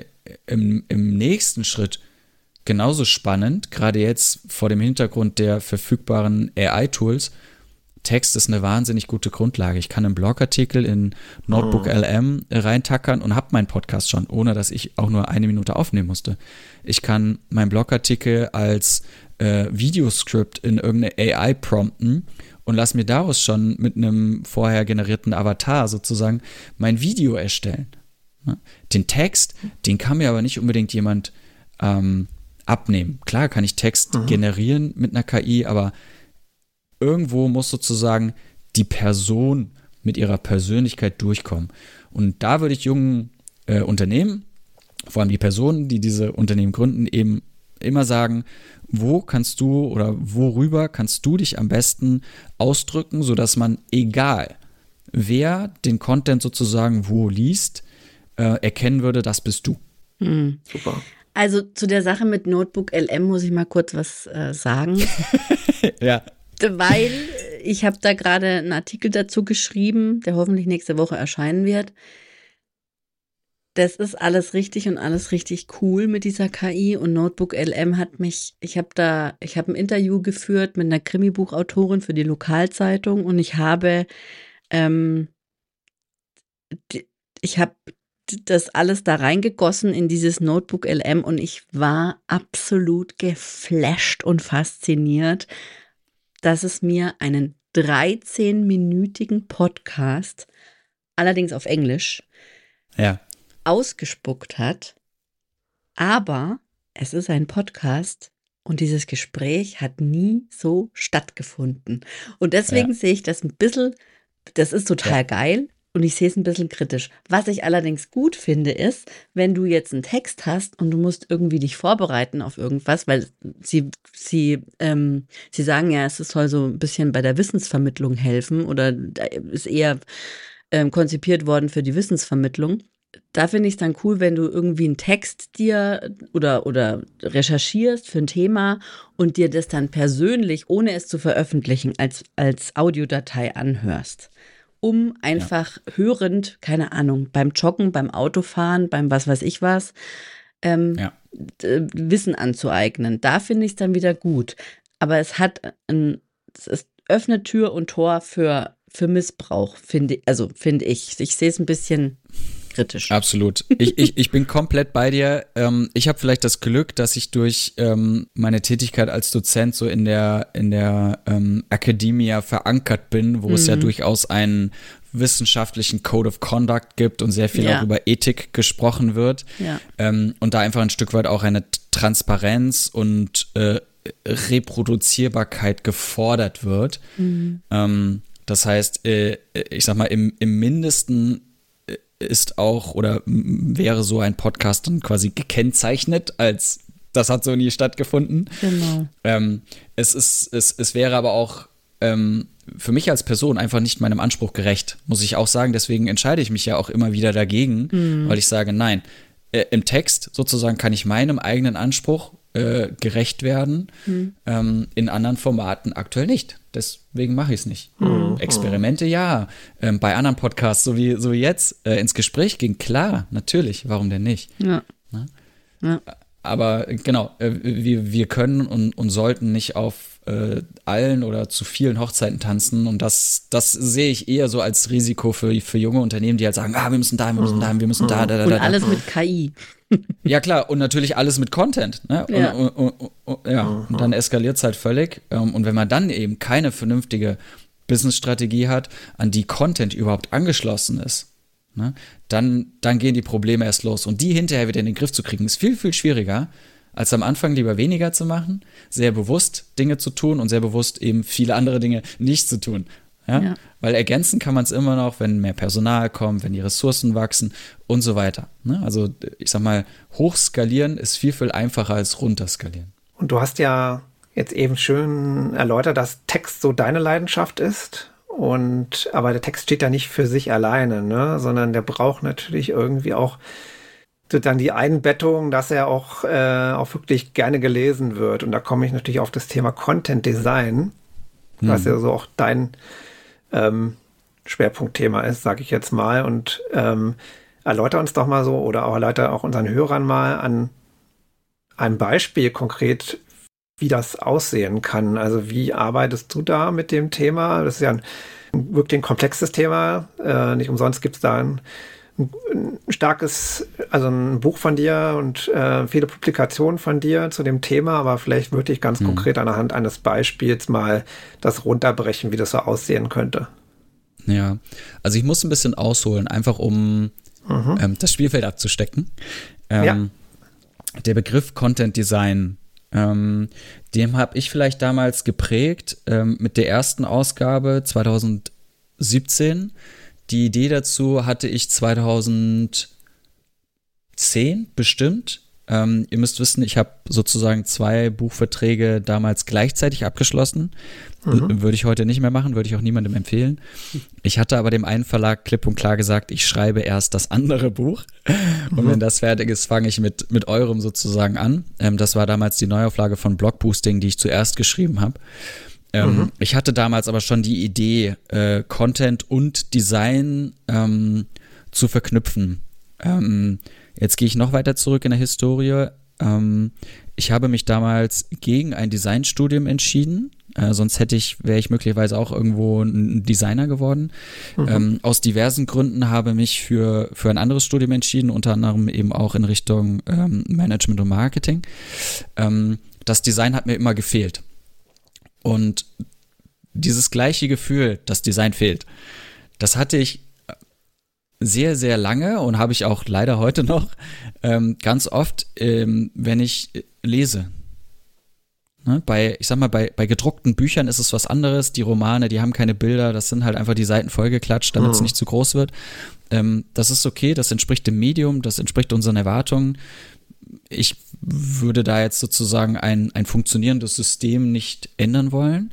im nächsten Schritt genauso spannend, gerade jetzt vor dem Hintergrund der verfügbaren AI-Tools. Text ist eine wahnsinnig gute Grundlage. Ich kann einen Blogartikel in Notebook LM reintackern und habe meinen Podcast schon, ohne dass ich auch nur 1 Minute aufnehmen musste. Ich kann meinen Blogartikel als Videoscript in irgendeine AI prompten und lass mir daraus schon mit einem vorher generierten Avatar sozusagen mein Video erstellen. Den Text, den kann mir aber nicht unbedingt jemand abnehmen. Klar kann ich Text generieren mit einer KI, aber irgendwo muss sozusagen die Person mit ihrer Persönlichkeit durchkommen. Und da würde ich jungen Unternehmen, vor allem die Personen, die diese Unternehmen gründen, eben immer sagen, wo kannst du oder worüber kannst du dich am besten ausdrücken, sodass man, egal wer den Content sozusagen wo liest, erkennen würde, das bist du. Super. Also zu der Sache mit Notebook LM muss ich mal kurz was sagen. Ja. Weil ich habe da gerade einen Artikel dazu geschrieben, der hoffentlich nächste Woche erscheinen wird. Das ist alles richtig und alles richtig cool mit dieser KI und Notebook LM hat mich, ich habe ein Interview geführt mit einer Krimibuchautorin für die Lokalzeitung und ich habe das alles da reingegossen in dieses Notebook LM und ich war absolut geflasht und fasziniert, dass es mir einen 13-minütigen Podcast, allerdings auf Englisch, ausgespuckt hat. Aber es ist ein Podcast und dieses Gespräch hat nie so stattgefunden. Und deswegen sehe ich das ein bisschen, das ist total geil. Und ich sehe es ein bisschen kritisch. Was ich allerdings gut finde, ist, wenn du jetzt einen Text hast und du musst irgendwie dich vorbereiten auf irgendwas, weil sie sagen ja, es soll so ein bisschen bei der Wissensvermittlung helfen oder ist eher konzipiert worden für die Wissensvermittlung. Da finde ich es dann cool, wenn du irgendwie einen Text dir oder recherchierst für ein Thema und dir das dann persönlich, ohne es zu veröffentlichen, als Audiodatei anhörst. Um einfach hörend, keine Ahnung, beim Joggen, beim Autofahren, beim was weiß ich was, Wissen anzueignen. Da finde ich es dann wieder gut. Aber es öffnet Tür und Tor für für Missbrauch, finde ich. Ich sehe es ein bisschen kritisch. Absolut. Ich bin komplett bei dir. Ich habe vielleicht das Glück, dass ich durch meine Tätigkeit als Dozent so in der Academia verankert bin, wo es ja durchaus einen wissenschaftlichen Code of Conduct gibt und sehr viel auch über Ethik gesprochen wird. Ja. Und da einfach ein Stück weit auch eine Transparenz und Reproduzierbarkeit gefordert wird. Das heißt, ich sag mal, im Mindesten ist auch oder wäre so ein Podcast dann quasi gekennzeichnet als das hat so nie stattgefunden. Genau. Es wäre aber auch für mich als Person einfach nicht meinem Anspruch gerecht, muss ich auch sagen. Deswegen entscheide ich mich ja auch immer wieder dagegen, weil ich sage, nein, im Text sozusagen kann ich meinem eigenen Anspruch gerecht werden, in anderen Formaten aktuell nicht. Deswegen mache ich es nicht. Experimente ja, bei anderen Podcasts, so wie jetzt, ins Gespräch gehen, klar, natürlich, warum denn nicht? Ja. Ja. Aber genau, wir können und sollten nicht auf allen oder zu vielen Hochzeiten tanzen und das sehe ich eher so als Risiko für junge Unternehmen, die halt sagen, wir müssen da, wir müssen da, wir müssen da. Und alles mit KI. Ja klar, und natürlich alles mit Content. Ne? Ja. Und dann eskaliert es halt völlig. Und wenn man dann eben keine vernünftige Business-Strategie hat, an die Content überhaupt angeschlossen ist, ne? Dann gehen die Probleme erst los. Und die hinterher wieder in den Griff zu kriegen, ist viel, viel schwieriger, als am Anfang lieber weniger zu machen, sehr bewusst Dinge zu tun und sehr bewusst eben viele andere Dinge nicht zu tun. Ja? Weil ergänzen kann man es immer noch, wenn mehr Personal kommt, wenn die Ressourcen wachsen und so weiter. Ne? Also ich sag mal, hochskalieren ist viel, viel einfacher als runterskalieren. Und du hast ja jetzt eben schön erläutert, dass Text so deine Leidenschaft ist. Aber der Text steht ja nicht für sich alleine, ne? Sondern der braucht natürlich irgendwie auch dann die Einbettung, dass er auch wirklich gerne gelesen wird. Und da komme ich natürlich auf das Thema Content Design, was ja so auch dein Schwerpunktthema ist, sage ich jetzt mal. Und erläuter uns doch mal so oder auch erläuter auch unseren Hörern mal an einem Beispiel konkret, wie das aussehen kann. Also wie arbeitest du da mit dem Thema? Das ist ja wirklich ein komplexes Thema. Nicht umsonst gibt es da ein starkes, also ein Buch von dir und viele Publikationen von dir zu dem Thema, aber vielleicht würde ich ganz konkret anhand eines Beispiels mal das runterbrechen, wie das so aussehen könnte. Ja, also ich muss ein bisschen ausholen, einfach um das Spielfeld abzustecken. Der Begriff Content Design, den habe ich vielleicht damals geprägt mit der ersten Ausgabe 2017. Die Idee dazu hatte ich 2010 bestimmt. Ihr müsst wissen, ich habe sozusagen 2 Buchverträge damals gleichzeitig abgeschlossen. Würde ich heute nicht mehr machen, würde ich auch niemandem empfehlen. Ich hatte aber dem einen Verlag klipp und klar gesagt, ich schreibe erst das andere Buch. Und wenn das fertig ist, fange ich mit eurem sozusagen an. Das war damals die Neuauflage von Blogboosting, die ich zuerst geschrieben habe. Ich hatte damals aber schon die Idee, Content und Design zu verknüpfen. Jetzt gehe ich noch weiter zurück in der Historie. Ich habe mich damals gegen ein Designstudium entschieden. Sonst wäre ich möglicherweise auch irgendwo ein Designer geworden. Aus diversen Gründen habe mich für ein anderes Studium entschieden, unter anderem eben auch in Richtung Management und Marketing. Das Design hat mir immer gefehlt. Und dieses gleiche Gefühl, das Design fehlt, das hatte ich sehr, sehr lange und habe ich auch leider heute noch ganz oft, wenn ich lese. Ne? Bei gedruckten Büchern ist es was anderes. Die Romane, die haben keine Bilder, das sind halt einfach die Seiten vollgeklatscht, damit es nicht zu groß wird. Das ist okay, das entspricht dem Medium, das entspricht unseren Erwartungen. Ich würde da jetzt sozusagen ein funktionierendes System nicht ändern wollen.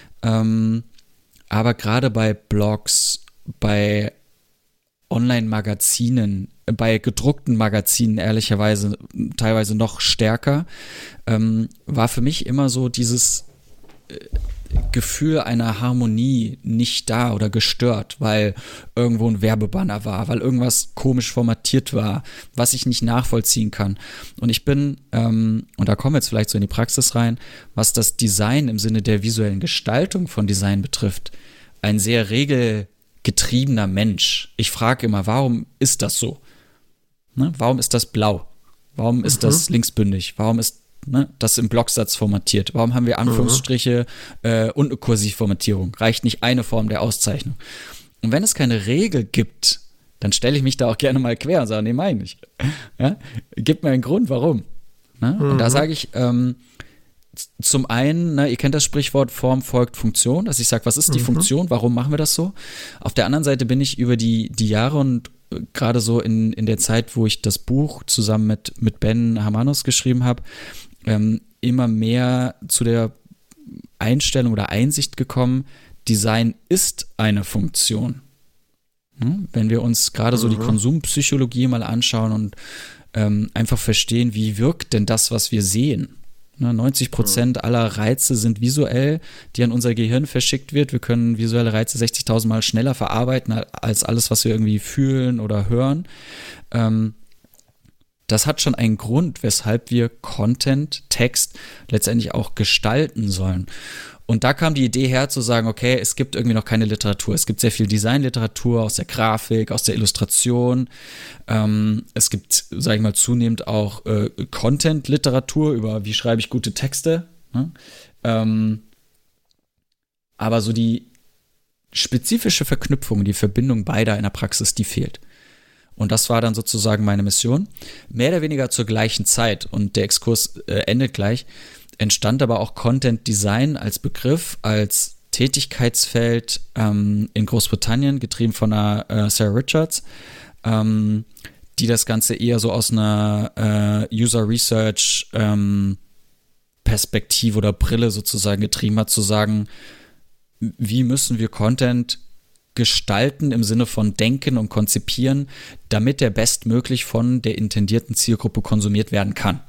Aber gerade bei Blogs, bei Online-Magazinen, bei gedruckten Magazinen ehrlicherweise teilweise noch stärker, war für mich immer so dieses Gefühl einer Harmonie nicht da oder gestört, weil irgendwo ein Werbebanner war, weil irgendwas komisch formatiert war, was ich nicht nachvollziehen kann. Und ich bin, und da kommen wir jetzt vielleicht so in die Praxis rein, was das Design im Sinne der visuellen Gestaltung von Design betrifft, ein sehr regelgetriebener Mensch. Ich frage immer, warum ist das so? Ne? Warum ist das blau? Warum ist das linksbündig? Warum ist das im Blocksatz formatiert? Warum haben wir Anführungsstriche und eine Kursivformatierung? Reicht nicht eine Form der Auszeichnung? Und wenn es keine Regel gibt, dann stelle ich mich da auch gerne mal quer und sage, nee, meine ich. Ja? Gib mir einen Grund, warum. Ne? Und da sage ich, zum einen, ihr kennt das Sprichwort Form folgt Funktion, dass ich sage, was ist die Funktion, warum machen wir das so? Auf der anderen Seite bin ich über die Jahre und gerade so in der Zeit, wo ich das Buch zusammen mit Ben Hamanos geschrieben habe, immer mehr zu der Einstellung oder Einsicht gekommen, Design ist eine Funktion. Wenn wir uns gerade so die Konsumpsychologie mal anschauen und einfach verstehen, wie wirkt denn das, was wir sehen. 90% aller Reize sind visuell, die an unser Gehirn verschickt wird. Wir können visuelle Reize 60.000 Mal schneller verarbeiten als alles, was wir irgendwie fühlen oder hören. Das hat schon einen Grund, weshalb wir Content, Text letztendlich auch gestalten sollen. Und da kam die Idee her zu sagen, okay, es gibt irgendwie noch keine Literatur. Es gibt sehr viel Designliteratur aus der Grafik, aus der Illustration. Es gibt, sage ich mal, zunehmend auch Content-Literatur über, wie schreibe ich gute Texte. Ne? Aber so die spezifische Verknüpfung, die Verbindung beider in der Praxis, die fehlt. Und das war dann sozusagen meine Mission. Mehr oder weniger zur gleichen Zeit. Und der Exkurs endet gleich. Entstand aber auch Content Design als Begriff, als Tätigkeitsfeld in Großbritannien, getrieben von einer Sarah Richards, die das Ganze eher so aus einer User Research Perspektive oder Brille sozusagen getrieben hat, zu sagen, wie müssen wir Content gestalten im Sinne von denken und konzipieren, damit der bestmöglich von der intendierten Zielgruppe konsumiert werden kann.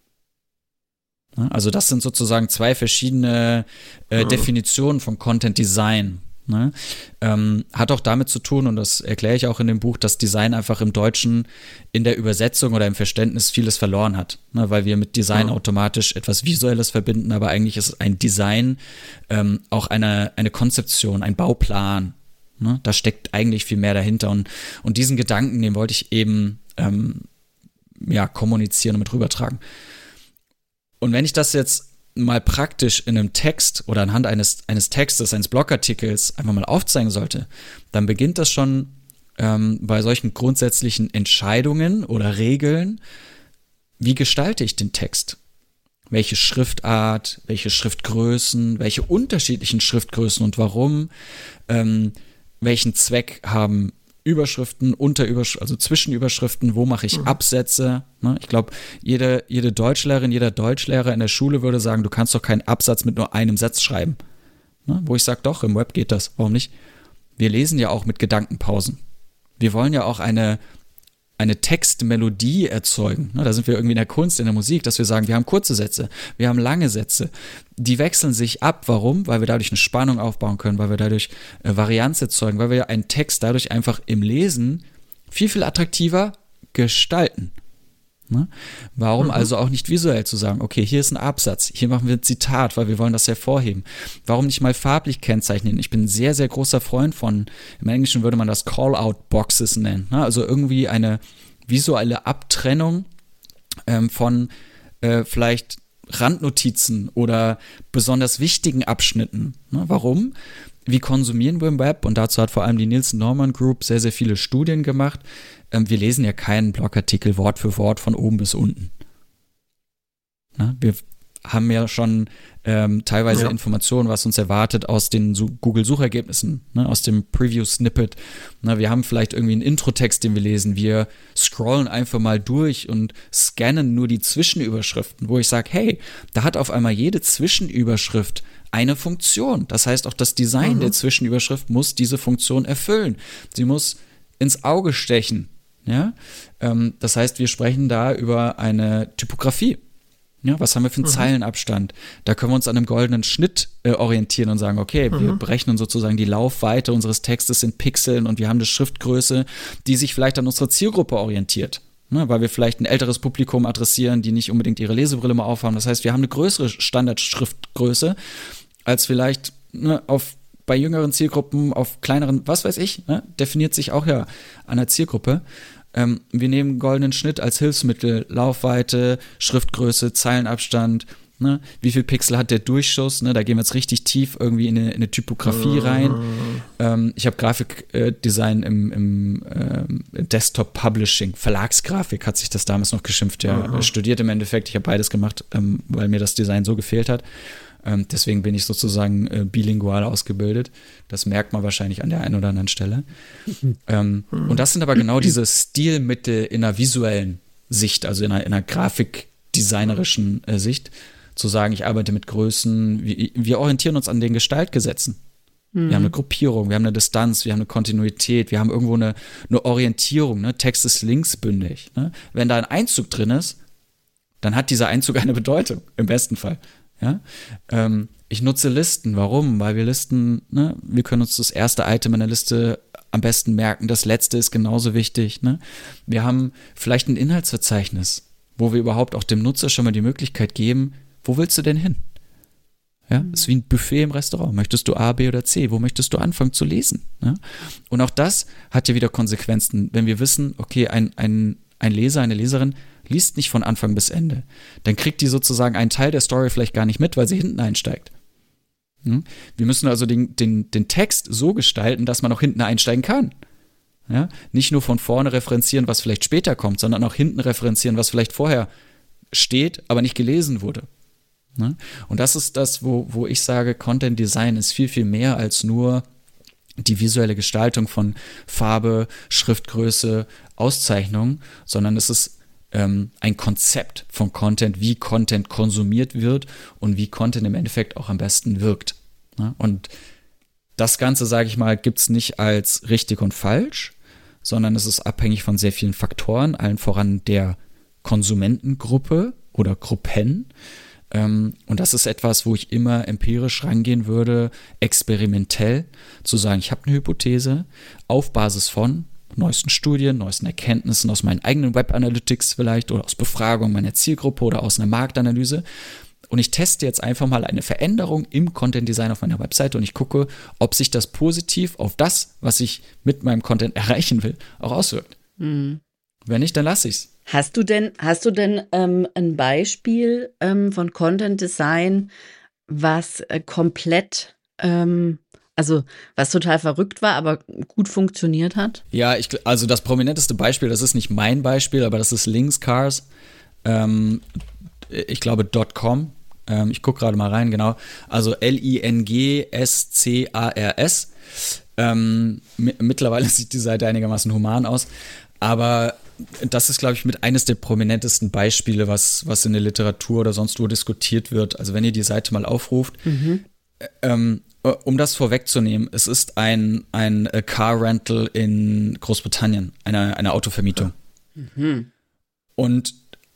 Also das sind sozusagen zwei verschiedene Definitionen von Content Design. Ne? Hat auch damit zu tun, und das erkläre ich auch in dem Buch, dass Design einfach im Deutschen in der Übersetzung oder im Verständnis vieles verloren hat. Ne? Weil wir mit Design automatisch etwas Visuelles verbinden, aber eigentlich ist ein Design auch eine Konzeption, ein Bauplan. Ne? Da steckt eigentlich viel mehr dahinter. Und diesen Gedanken, den wollte ich eben kommunizieren und mit rübertragen. Und wenn ich das jetzt mal praktisch in einem Text oder anhand eines Textes, eines Blogartikels einfach mal aufzeigen sollte, dann beginnt das schon bei solchen grundsätzlichen Entscheidungen oder Regeln. Wie gestalte ich den Text? Welche Schriftart, welche Schriftgrößen, welche unterschiedlichen Schriftgrößen und warum? Welchen Zweck haben Überschriften, Unterüberschriften, also Zwischenüberschriften, wo mache ich Absätze? Ne? Ich glaube, jede Deutschlehrerin, jeder Deutschlehrer in der Schule würde sagen, du kannst doch keinen Absatz mit nur einem Satz schreiben. Ne? Wo ich sage, doch, im Web geht das. Warum nicht? Wir lesen ja auch mit Gedankenpausen. Wir wollen ja auch eine Textmelodie erzeugen. Ne? Da sind wir irgendwie in der Kunst, in der Musik, dass wir sagen, wir haben kurze Sätze, wir haben lange Sätze. Die wechseln sich ab. Warum? Weil wir dadurch eine Spannung aufbauen können, weil wir dadurch Varianz erzeugen, weil wir einen Text dadurch einfach im Lesen viel, viel attraktiver gestalten. Ne? Warum also auch nicht visuell zu sagen, okay, hier ist ein Absatz, hier machen wir ein Zitat, weil wir wollen das hervorheben. Warum nicht mal farblich kennzeichnen? Ich bin ein sehr, sehr großer Freund von, im Englischen würde man das Call-out-Boxes nennen. Ne? Also irgendwie eine visuelle Abtrennung von vielleicht Randnotizen oder besonders wichtigen Abschnitten. Ne? Warum? Wie konsumieren wir im Web? Und dazu hat vor allem die Nielsen Norman Group sehr, sehr viele Studien gemacht. Wir lesen ja keinen Blogartikel Wort für Wort von oben bis unten. Na, wir haben ja schon teilweise Informationen, was uns erwartet aus den Google-Suchergebnissen, ne, aus dem Preview-Snippet. Na, wir haben vielleicht irgendwie einen Introtext, den wir lesen. Wir scrollen einfach mal durch und scannen nur die Zwischenüberschriften, wo ich sage, hey, da hat auf einmal jede Zwischenüberschrift eine Funktion. Das heißt, auch das Design der Zwischenüberschrift muss diese Funktion erfüllen. Sie muss ins Auge stechen. Ja? Das heißt, wir sprechen da über eine Typografie. Ja, was haben wir für einen Zeilenabstand? Da können wir uns an einem goldenen Schnitt orientieren und sagen, okay, wir berechnen sozusagen die Laufweite unseres Textes in Pixeln und wir haben eine Schriftgröße, die sich vielleicht an unsere Zielgruppe orientiert. Ne, weil wir vielleicht ein älteres Publikum adressieren, die nicht unbedingt ihre Lesebrille mal aufhaben. Das heißt, wir haben eine größere Standardschriftgröße als vielleicht auf bei jüngeren Zielgruppen, auf kleineren, was weiß ich, ne? Definiert sich auch ja an der Zielgruppe. Wir nehmen goldenen Schnitt als Hilfsmittel, Laufweite, Schriftgröße, Zeilenabstand, ne? Wie viel Pixel hat der Durchschuss, ne? Da gehen wir jetzt richtig tief irgendwie in eine Typografie rein. Ich habe Grafikdesign im Desktop-Publishing, Verlagsgrafik hat sich das damals noch geschimpft, ja, studiert im Endeffekt. Ich habe beides gemacht, weil mir das Design so gefehlt hat. Deswegen bin ich sozusagen bilingual ausgebildet. Das merkt man wahrscheinlich an der einen oder anderen Stelle. Und das sind aber genau diese Stilmittel in einer visuellen Sicht, also in einer grafikdesignerischen Sicht, zu sagen, ich arbeite mit Größen, wir orientieren uns an den Gestaltgesetzen. Wir haben eine Gruppierung, wir haben eine Distanz, wir haben eine Kontinuität, wir haben irgendwo eine Orientierung, ne? Text ist linksbündig. Ne? Wenn da ein Einzug drin ist, dann hat dieser Einzug eine Bedeutung, im besten Fall. Ja? Ich nutze Listen. Warum? Weil wir Listen, ne? Wir können uns das erste Item in der Liste am besten merken. Das letzte ist genauso wichtig. Ne? Wir haben vielleicht ein Inhaltsverzeichnis, wo wir überhaupt auch dem Nutzer schon mal die Möglichkeit geben, wo willst du denn hin? Ja, ist wie ein Buffet im Restaurant. Möchtest du A, B oder C? Wo möchtest du anfangen zu lesen? Ja? Und auch das hat ja wieder Konsequenzen. Wenn wir wissen, okay, ein Leser, eine Leserin liest nicht von Anfang bis Ende, dann kriegt die sozusagen einen Teil der Story vielleicht gar nicht mit, weil sie hinten einsteigt. Wir müssen also den Text so gestalten, dass man auch hinten einsteigen kann. Ja? Nicht nur von vorne referenzieren, was vielleicht später kommt, sondern auch hinten referenzieren, was vielleicht vorher steht, aber nicht gelesen wurde. Und das ist das, wo ich sage, Content Design ist viel, viel mehr als nur die visuelle Gestaltung von Farbe, Schriftgröße, Auszeichnung, sondern es ist ein Konzept von Content, wie Content konsumiert wird und wie Content im Endeffekt auch am besten wirkt. Und das Ganze, sage ich mal, gibt es nicht als richtig und falsch, sondern es ist abhängig von sehr vielen Faktoren, allen voran der Konsumentengruppe oder Gruppen. Und das ist etwas, wo ich immer empirisch rangehen würde, experimentell, zu sagen, ich habe eine Hypothese auf Basis von neuesten Studien, neuesten Erkenntnissen aus meinen eigenen Web Analytics vielleicht oder aus Befragung meiner Zielgruppe oder aus einer Marktanalyse. Und ich teste jetzt einfach mal eine Veränderung im Content Design auf meiner Webseite und ich gucke, ob sich das positiv auf das, was ich mit meinem Content erreichen will, auch auswirkt. Wenn nicht, dann lasse ich es. Hast du denn ein Beispiel von Content Design, was komplett, also was total verrückt war, aber gut funktioniert hat? Ja, also das prominenteste Beispiel, das ist nicht mein Beispiel, aber das ist Linkscars. Ich glaube .com. Ich gucke gerade mal rein, genau. Also LINGSCARS. Mittlerweile sieht die Seite einigermaßen human aus, aber das ist, glaube ich, mit eines der prominentesten Beispiele, was in der Literatur oder sonst wo diskutiert wird. Also wenn ihr die Seite mal aufruft, um das vorwegzunehmen, es ist ein Car Rental in Großbritannien, eine Autovermietung. Und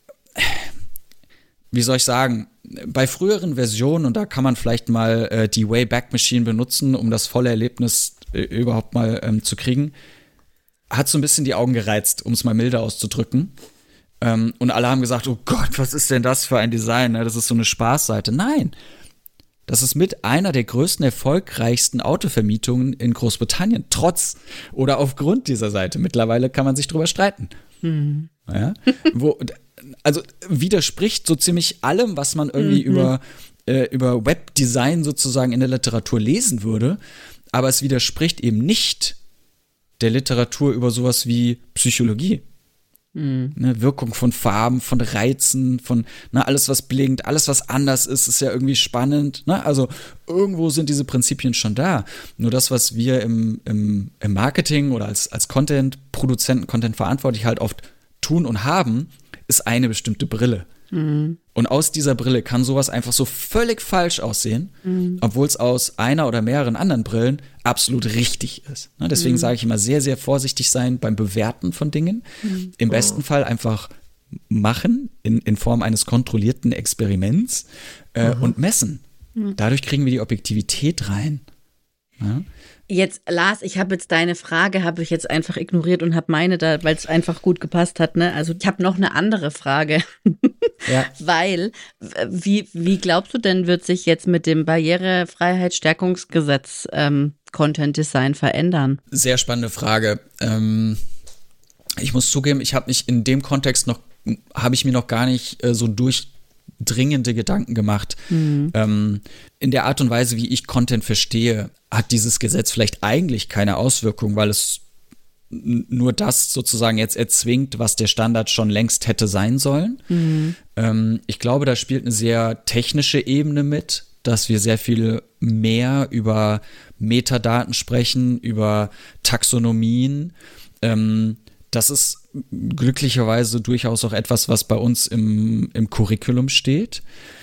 wie soll ich sagen, bei früheren Versionen, und da kann man vielleicht mal die Wayback Machine benutzen, um das volle Erlebnis überhaupt mal zu kriegen, hat so ein bisschen die Augen gereizt, um es mal milder auszudrücken. Und alle haben gesagt, oh Gott, was ist denn das für ein Design? Das ist so eine Spaßseite. Nein, das ist mit einer der größten, erfolgreichsten Autovermietungen in Großbritannien, trotz oder aufgrund dieser Seite. Mittlerweile kann man sich drüber streiten. Ja? Also widerspricht so ziemlich allem, was man irgendwie über Webdesign sozusagen in der Literatur lesen würde, aber es widerspricht eben nicht der Literatur über sowas wie Psychologie. Ne, Wirkung von Farben, von Reizen, von alles, was blinkt, alles, was anders ist, ist ja irgendwie spannend. Ne? Also irgendwo sind diese Prinzipien schon da. Nur das, was wir im Marketing oder als Content-Produzenten, Content-verantwortlich halt oft tun und haben, ist eine bestimmte Brille. Und aus dieser Brille kann sowas einfach so völlig falsch aussehen, obwohl es aus einer oder mehreren anderen Brillen absolut richtig ist. Ne? Deswegen sage ich immer, sehr, sehr vorsichtig sein beim Bewerten von Dingen. Im besten Fall einfach machen in Form eines kontrollierten Experiments und messen. Dadurch kriegen wir die Objektivität rein. Ja? Jetzt, Lars, ich habe jetzt deine Frage, habe ich jetzt einfach ignoriert und habe meine da, weil es einfach gut gepasst hat, ne? Also ich habe noch eine andere Frage. Ja. Weil, wie glaubst du denn, wird sich jetzt mit dem Barrierefreiheitsstärkungsgesetz Content Design verändern? Sehr spannende Frage. Ich muss zugeben, ich habe mich in dem Kontext habe ich mir noch gar nicht so durchdringende Gedanken gemacht. In der Art und Weise, wie ich Content verstehe, hat dieses Gesetz vielleicht eigentlich keine Auswirkung, weil es nur das sozusagen jetzt erzwingt, was der Standard schon längst hätte sein sollen. Ich glaube, da spielt eine sehr technische Ebene mit, dass wir sehr viel mehr über Metadaten sprechen, über Taxonomien. Das ist glücklicherweise durchaus auch etwas, was bei uns im Curriculum steht,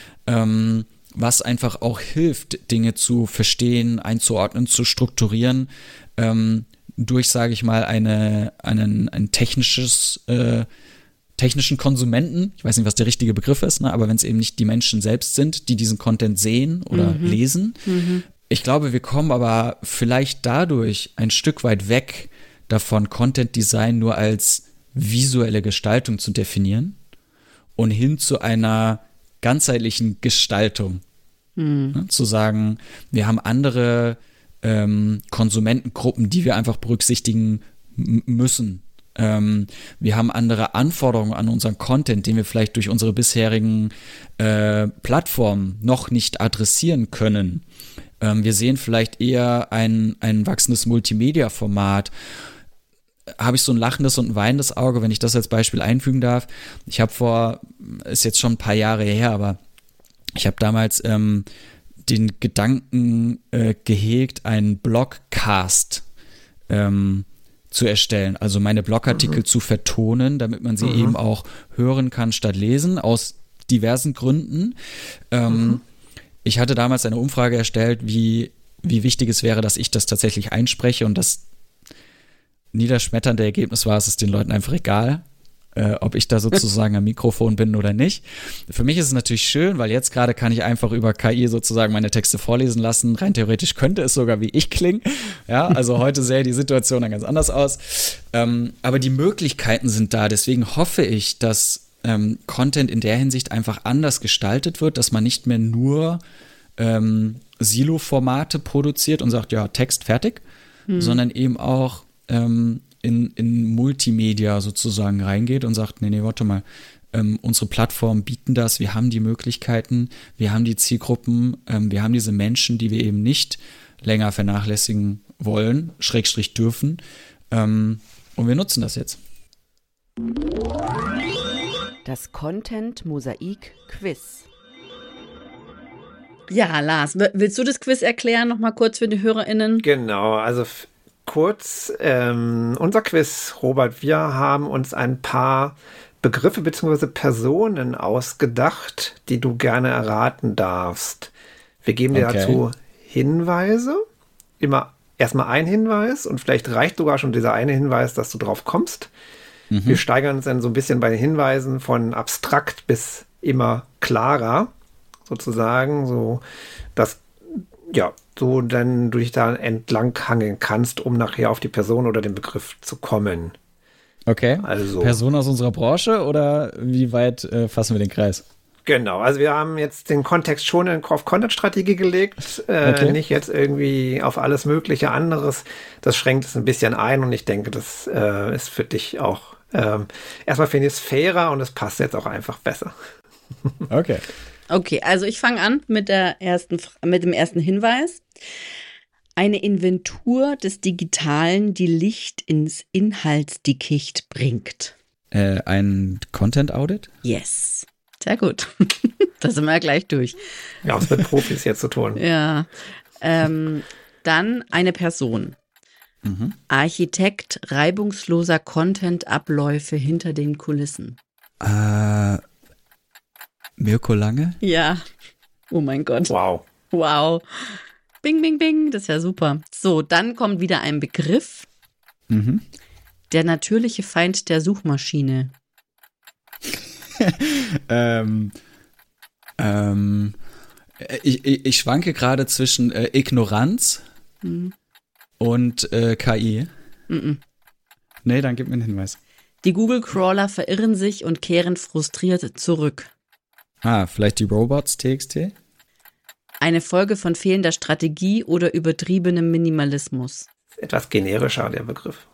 was einfach auch hilft, Dinge zu verstehen, einzuordnen, zu strukturieren, durch, sage ich mal, ein technischen Konsumenten. Ich weiß nicht, was der richtige Begriff ist, ne? Aber wenn es eben nicht die Menschen selbst sind, die diesen Content sehen oder lesen. Ich glaube, wir kommen aber vielleicht dadurch ein Stück weit weg davon, Content Design nur als visuelle Gestaltung zu definieren und hin zu einer ganzheitlichen Gestaltung. Ne? Zu sagen, wir haben andere Konsumentengruppen, die wir einfach berücksichtigen müssen. Wir haben andere Anforderungen an unseren Content, den wir vielleicht durch unsere bisherigen Plattformen noch nicht adressieren können. Wir sehen vielleicht eher ein wachsendes Multimedia-Format. Habe ich so ein lachendes und ein weinendes Auge, wenn ich das als Beispiel einfügen darf. Ich habe ist jetzt schon ein paar Jahre her, aber ich habe damals den Gedanken gehegt, einen Blogcast zu erstellen, also meine Blogartikel zu vertonen, damit man sie eben auch hören kann statt lesen, aus diversen Gründen. Ich hatte damals eine Umfrage erstellt, wie wichtig es wäre, dass ich das tatsächlich einspreche, und das niederschmetternde Ergebnis war, es ist den Leuten einfach egal, ob ich da sozusagen am Mikrofon bin oder nicht. Für mich ist es natürlich schön, weil jetzt gerade kann ich einfach über KI sozusagen meine Texte vorlesen lassen. Rein theoretisch könnte es sogar wie ich klingen. Ja, also heute sähe die Situation dann ganz anders aus. Aber die Möglichkeiten sind da. Deswegen hoffe ich, dass Content in der Hinsicht einfach anders gestaltet wird, dass man nicht mehr nur Silo-Formate produziert und sagt, ja, Text fertig, sondern eben auch in Multimedia sozusagen reingeht und sagt, nee, warte mal, unsere Plattformen bieten das, wir haben die Möglichkeiten, wir haben die Zielgruppen, wir haben diese Menschen, die wir eben nicht länger vernachlässigen wollen, / dürfen, und wir nutzen das jetzt. Das Content-Mosaik-Quiz. Ja, Lars, willst du das Quiz erklären, nochmal kurz für die HörerInnen? Genau, also kurz, unser Quiz, Robert, wir haben uns ein paar Begriffe bzw. Personen ausgedacht, die du gerne erraten darfst. Wir geben dir dazu Hinweise, immer erstmal ein Hinweis, und vielleicht reicht sogar schon dieser eine Hinweis, dass du drauf kommst. Wir steigern uns dann so ein bisschen bei den Hinweisen von abstrakt bis immer klarer, sozusagen, so dass so dann du dich da entlang hangeln kannst, um nachher auf die Person oder den Begriff zu kommen. Okay. Also Person aus unserer Branche, oder wie weit fassen wir den Kreis? Genau, also wir haben jetzt den Kontext schon auf Content-Strategie gelegt, nicht jetzt irgendwie auf alles mögliche anderes. Das schränkt es ein bisschen ein, und ich denke, das ist für dich auch erstmal finde ich es fairer, und es passt jetzt auch einfach besser. Okay. Okay, also ich fange an mit dem ersten Hinweis. Eine Inventur des Digitalen, die Licht ins Inhaltsdickicht bringt. Ein Content-Audit? Yes. Sehr gut. Da sind wir ja gleich durch. Ja, was mit Profis jetzt zu tun. Ja. Dann eine Person. Architekt reibungsloser Content-Abläufe hinter den Kulissen. Mirko Lange? Ja. Oh mein Gott. Wow. Wow. Bing, bing, bing. Das ist ja super. So, dann kommt wieder ein Begriff. Der natürliche Feind der Suchmaschine. Ich schwanke gerade zwischen Ignoranz Und KI? Mhm. Nee, dann gib mir einen Hinweis. Die Google-Crawler verirren sich und kehren frustriert zurück. Vielleicht die Robots TXT? Eine Folge von fehlender Strategie oder übertriebenem Minimalismus. Etwas generischer, der Begriff.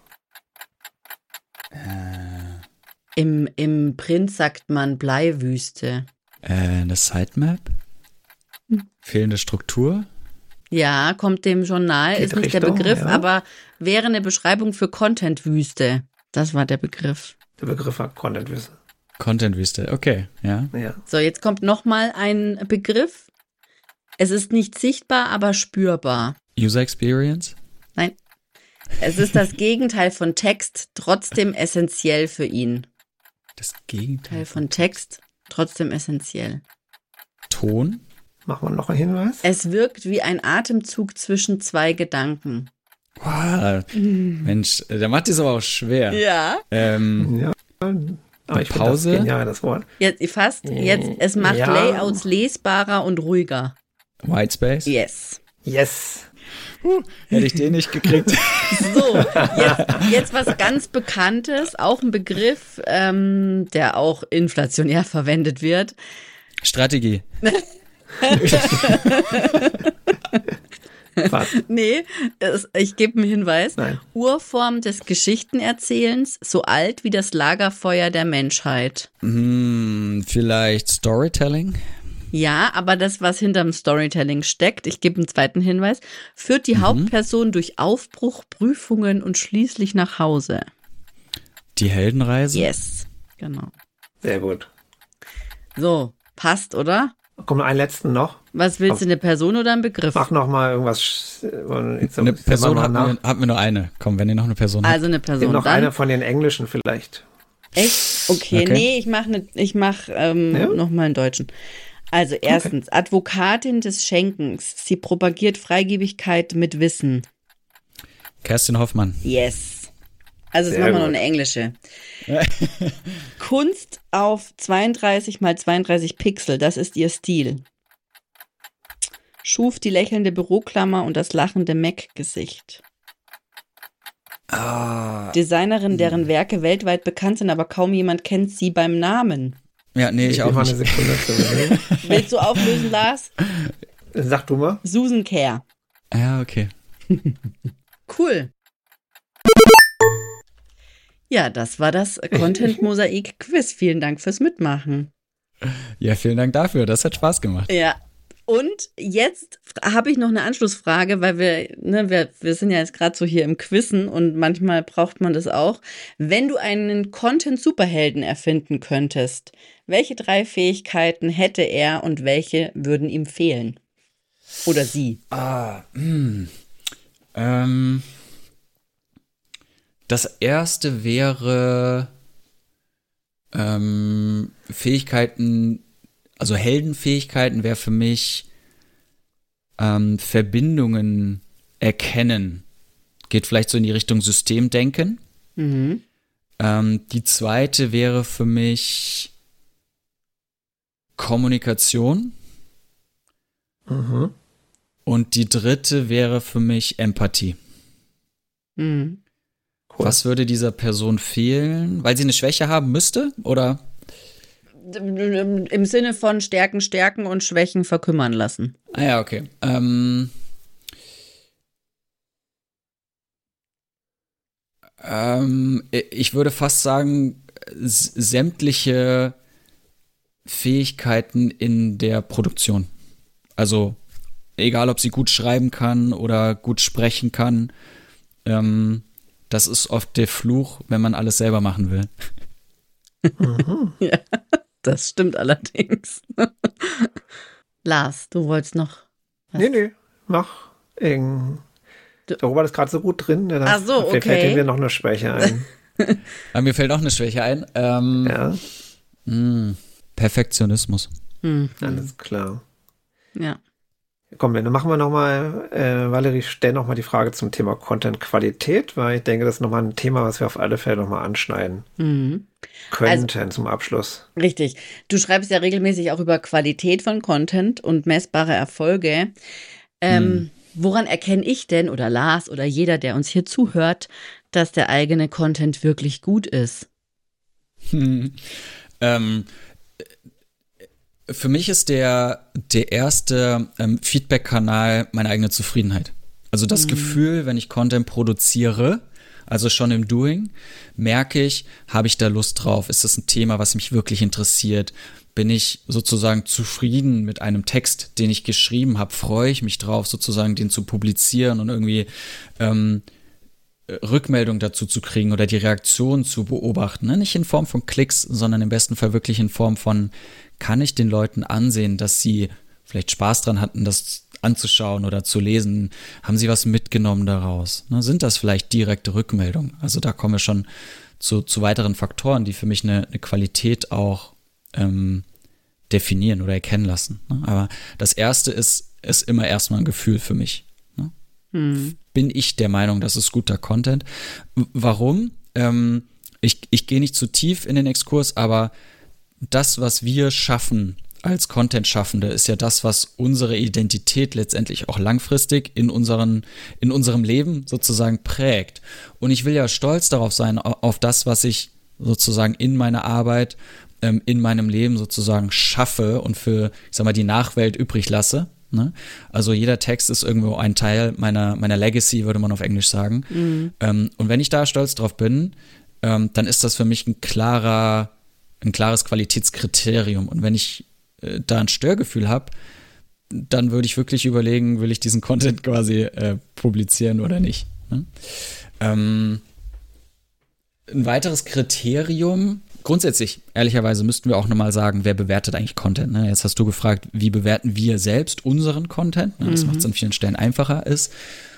Im Print sagt man Bleiwüste. Eine Sitemap? Fehlende Struktur? Ja, kommt dem schon nahe, Geht ist nicht der Richtung, Begriff, ja. aber wäre eine Beschreibung für Contentwüste. Das war der Begriff. Der Begriff war Contentwüste. Contentwüste, okay, ja. Ja. So, jetzt kommt nochmal ein Begriff. Es ist nicht sichtbar, aber spürbar. User Experience? Nein. Es ist das Gegenteil von Text, trotzdem essentiell für ihn. Das Gegenteil. Teil von Text, trotzdem essentiell. Ton? Machen wir noch einen Hinweis? Es wirkt wie ein Atemzug zwischen zwei Gedanken. Wow, Mensch, der macht es aber auch schwer. Ja. Ja. Aber ich finde das Pause? genial, das Wort. Jetzt fast. Jetzt, es macht Ja. Layouts lesbarer und ruhiger. Whitespace? Yes. Yes. Hätte ich den nicht gekriegt. So, jetzt was ganz Bekanntes, auch ein Begriff, der auch inflationär verwendet wird. Strategie. Fast. Nee, ich gebe einen Hinweis. Nein. Urform des Geschichtenerzählens, so alt wie das Lagerfeuer der Menschheit. Vielleicht Storytelling? Ja, aber das, was hinterm Storytelling steckt, ich gebe einen zweiten Hinweis, führt die Hauptperson durch Aufbruch, Prüfungen und schließlich nach Hause. Die Heldenreise? Yes, genau. Sehr gut. So, passt, oder? Kommt noch einen letzten noch. Was willst du, eine Person oder ein Begriff? Mach noch mal irgendwas. Jetzt Eine Person nach. hatten wir nur eine. Komm, wenn ihr noch eine Person habt. Also eine Person. Noch Dann, eine von den Englischen vielleicht. echt? Okay, Okay. nee, ich mach noch mal einen Deutschen. Also erstens, Advokatin des Schenkens. Sie propagiert Freigebigkeit mit Wissen. Kerstin Hoffmann. Yes. Also jetzt Sehr machen wir noch gut. eine englische. Kunst auf 32 mal 32 Pixel, das ist ihr Stil. Schuf die lächelnde Büroklammer und das lachende Mac-Gesicht. Designerin, deren Werke weltweit bekannt sind, aber kaum jemand kennt sie beim Namen. Ja, nee, ich auch Mal eine nicht. Sekunde zu überlegen. Willst du auflösen, Lars? Sag du mal. Susan Kerr. Ja, okay. Cool. Ja, das war das Content-Mosaik-Quiz. Vielen Dank fürs Mitmachen. Ja, vielen Dank dafür. Das hat Spaß gemacht. Ja. Und jetzt habe ich noch eine Anschlussfrage, weil wir sind ja jetzt gerade so hier im Quizzen und manchmal braucht man das auch. Wenn du einen Content-Superhelden erfinden könntest, welche 3 Fähigkeiten hätte er und welche würden ihm fehlen? Oder sie? Das erste wäre Fähigkeiten, also Heldenfähigkeiten wäre für mich Verbindungen erkennen. Geht vielleicht so in die Richtung Systemdenken. Mhm. Die zweite wäre für mich Kommunikation. Mhm. Und die dritte wäre für mich Empathie. Mhm. Cool. Was würde dieser Person fehlen? Weil sie eine Schwäche haben müsste? Oder? Im Sinne von Stärken stärken und Schwächen verkümmern lassen. Ah ja, okay. Ich würde fast sagen, sämtliche Fähigkeiten in der Produktion. Also egal, ob sie gut schreiben kann oder gut sprechen kann. Das ist oft der Fluch, wenn man alles selber machen will. Ja, das stimmt allerdings. Lars, du wolltest noch. Nee, mach irgend. Der Robert ist gerade so gut drin. Ach so, okay. Fällt mir noch eine Schwäche ein. Aber mir fällt auch eine Schwäche ein. Ja, Perfektionismus. alles klar. Ja. Komm, dann machen wir nochmal, Valerie, stell nochmal die Frage zum Thema Content-Qualität, weil ich denke, das ist nochmal ein Thema, was wir auf alle Fälle nochmal anschneiden könnten zum Abschluss. Richtig. Du schreibst ja regelmäßig auch über Qualität von Content und messbare Erfolge. woran erkenne ich denn oder Lars oder jeder, der uns hier zuhört, dass der eigene Content wirklich gut ist? Für mich ist der erste Feedback-Kanal meine eigene Zufriedenheit. Also das Gefühl, wenn ich Content produziere, also schon im Doing, merke ich, habe ich da Lust drauf? Ist das ein Thema, was mich wirklich interessiert? Bin ich sozusagen zufrieden mit einem Text, den ich geschrieben habe? Freue ich mich drauf, sozusagen den zu publizieren und irgendwie Rückmeldung dazu zu kriegen oder die Reaktion zu beobachten? Ne? Nicht in Form von Klicks, sondern im besten Fall wirklich in Form von, kann ich den Leuten ansehen, dass sie vielleicht Spaß dran hatten, das anzuschauen oder zu lesen? Haben sie was mitgenommen daraus? Ne? Sind das vielleicht direkte Rückmeldungen? Also da kommen wir schon zu weiteren Faktoren, die für mich eine Qualität auch definieren oder erkennen lassen. Ne? Aber das Erste ist immer erstmal ein Gefühl für mich. Ne? Bin ich der Meinung, das ist guter Content? Warum? Ich gehe nicht zu tief in den Exkurs, aber das, was wir schaffen als Content-Schaffende, ist ja das, was unsere Identität letztendlich auch langfristig in unserem Leben sozusagen prägt. Und ich will ja stolz darauf sein, auf das, was ich sozusagen in meiner Arbeit, in meinem Leben sozusagen schaffe und für, ich sag mal, die Nachwelt übrig lasse. Ne? Also jeder Text ist irgendwo ein Teil meiner Legacy, würde man auf Englisch sagen. Und wenn ich da stolz drauf bin, dann ist das für mich ein klares Qualitätskriterium. Und wenn ich da ein Störgefühl habe, dann würde ich wirklich überlegen, will ich diesen Content quasi publizieren oder nicht. Ne? Ein weiteres Kriterium, grundsätzlich, ehrlicherweise müssten wir auch nochmal sagen, wer bewertet eigentlich Content? Ne? Jetzt hast du gefragt, wie bewerten wir selbst unseren Content? Ne? Das macht es an vielen Stellen einfacher, ist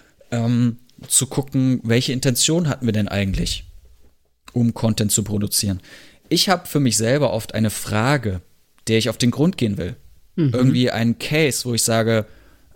zu gucken, welche Intention hatten wir denn eigentlich, um Content zu produzieren. Ich habe für mich selber oft eine Frage, der ich auf den Grund gehen will. Irgendwie einen Case, wo ich sage,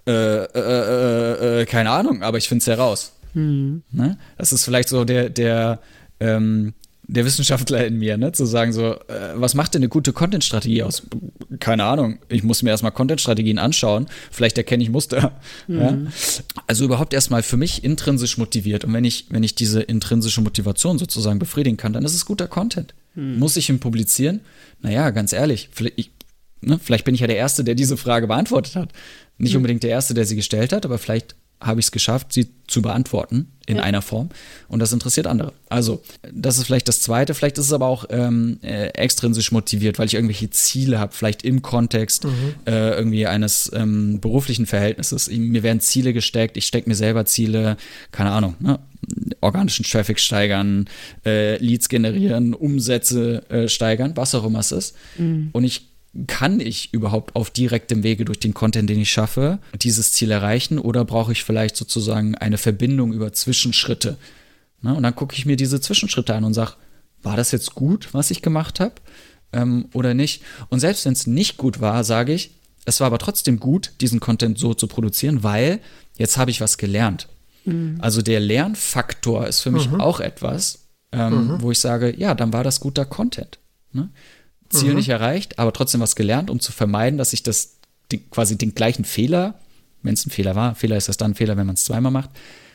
keine Ahnung, aber ich finde es heraus. Ne? Das ist vielleicht so der Wissenschaftler in mir, ne? Zu sagen so, was macht denn eine gute Content-Strategie aus? Keine Ahnung, ich muss mir erstmal Content-Strategien anschauen, vielleicht erkenne ich Muster. Ja? Also überhaupt erstmal für mich intrinsisch motiviert. Und wenn ich diese intrinsische Motivation sozusagen befriedigen kann, dann ist es guter Content. Muss ich ihn publizieren? Naja, ganz ehrlich, vielleicht bin ich ja der Erste, der diese Frage beantwortet hat. Nicht unbedingt der Erste, der sie gestellt hat, aber vielleicht habe ich es geschafft, sie zu beantworten in einer Form. Und das interessiert andere. Also, das ist vielleicht das Zweite. Vielleicht ist es aber auch extrinsisch motiviert, weil ich irgendwelche Ziele habe, vielleicht im Kontext irgendwie eines beruflichen Verhältnisses. Mir werden Ziele gesteckt, ich stecke mir selber Ziele, keine Ahnung, ne? Organischen Traffic steigern, Leads generieren, Umsätze steigern, was auch immer es ist. Und kann ich überhaupt auf direktem Wege durch den Content, den ich schaffe, dieses Ziel erreichen, oder brauche ich vielleicht sozusagen eine Verbindung über Zwischenschritte? Ne? Und dann gucke ich mir diese Zwischenschritte an und sage, war das jetzt gut, was ich gemacht habe oder nicht? Und selbst wenn es nicht gut war, sage ich, es war aber trotzdem gut, diesen Content so zu produzieren, weil jetzt habe ich was gelernt. Also der Lernfaktor ist für mich auch etwas, wo ich sage, ja, dann war das guter Content. Ne? Ziel nicht erreicht, aber trotzdem was gelernt, um zu vermeiden, dass ich quasi den gleichen Fehler, wenn es ein Fehler war, Fehler ist das dann ein Fehler, wenn man es zweimal macht,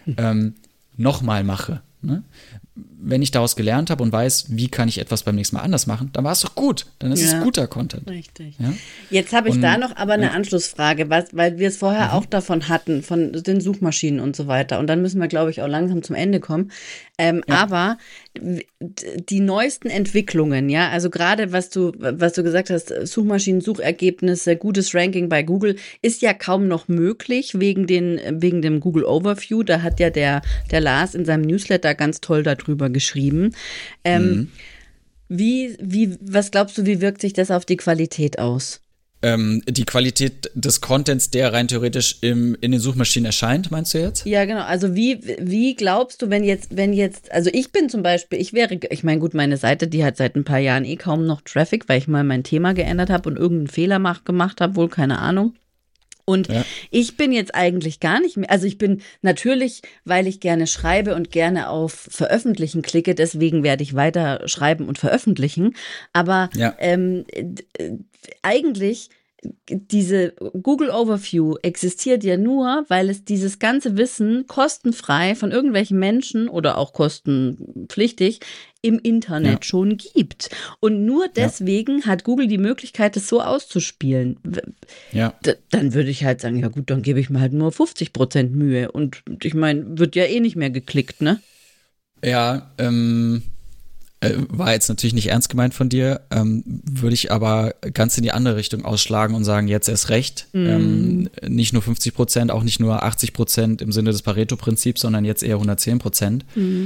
nochmal mache. Ne? Wenn ich daraus gelernt habe und weiß, wie kann ich etwas beim nächsten Mal anders machen, dann war es doch gut. Dann ist es guter Content. Richtig. Ja? Jetzt habe ich da noch aber eine Anschlussfrage, weil wir es vorher auch davon hatten, von den Suchmaschinen und so weiter. Und dann müssen wir, glaube ich, auch langsam zum Ende kommen. Aber die neuesten Entwicklungen, ja, also gerade was du gesagt hast, Suchmaschinen, Suchergebnisse, gutes Ranking bei Google, ist ja kaum noch möglich wegen dem Google Overview. Da hat ja der Lars in seinem Newsletter ganz toll darüber geschrieben. Was glaubst du, wie wirkt sich das auf die Qualität aus? Die Qualität des Contents, der rein theoretisch in den Suchmaschinen erscheint, meinst du jetzt? Ja, genau. Also wie glaubst du, wenn jetzt, also ich bin zum Beispiel, ich meine, gut, meine Seite, die hat seit ein paar Jahren kaum noch Traffic, weil ich mal mein Thema geändert habe und irgendeinen Fehler gemacht habe, wohl, keine Ahnung. Und ich bin jetzt eigentlich gar nicht mehr, also ich bin natürlich, weil ich gerne schreibe und gerne auf Veröffentlichen klicke, deswegen werde ich weiter schreiben und veröffentlichen, aber eigentlich diese Google Overview existiert ja nur, weil es dieses ganze Wissen kostenfrei von irgendwelchen Menschen oder auch kostenpflichtig im Internet schon gibt. Und nur deswegen hat Google die Möglichkeit, es so auszuspielen. Ja. Dann würde ich halt sagen, ja gut, dann gebe ich mir halt nur 50% Mühe. Und ich meine, wird ja eh nicht mehr geklickt, ne? Ja, war jetzt natürlich nicht ernst gemeint von dir, würde ich aber ganz in die andere Richtung ausschlagen und sagen, jetzt erst recht. Nicht nur 50%, auch nicht nur 80% im Sinne des Pareto-Prinzips, sondern jetzt eher 110%.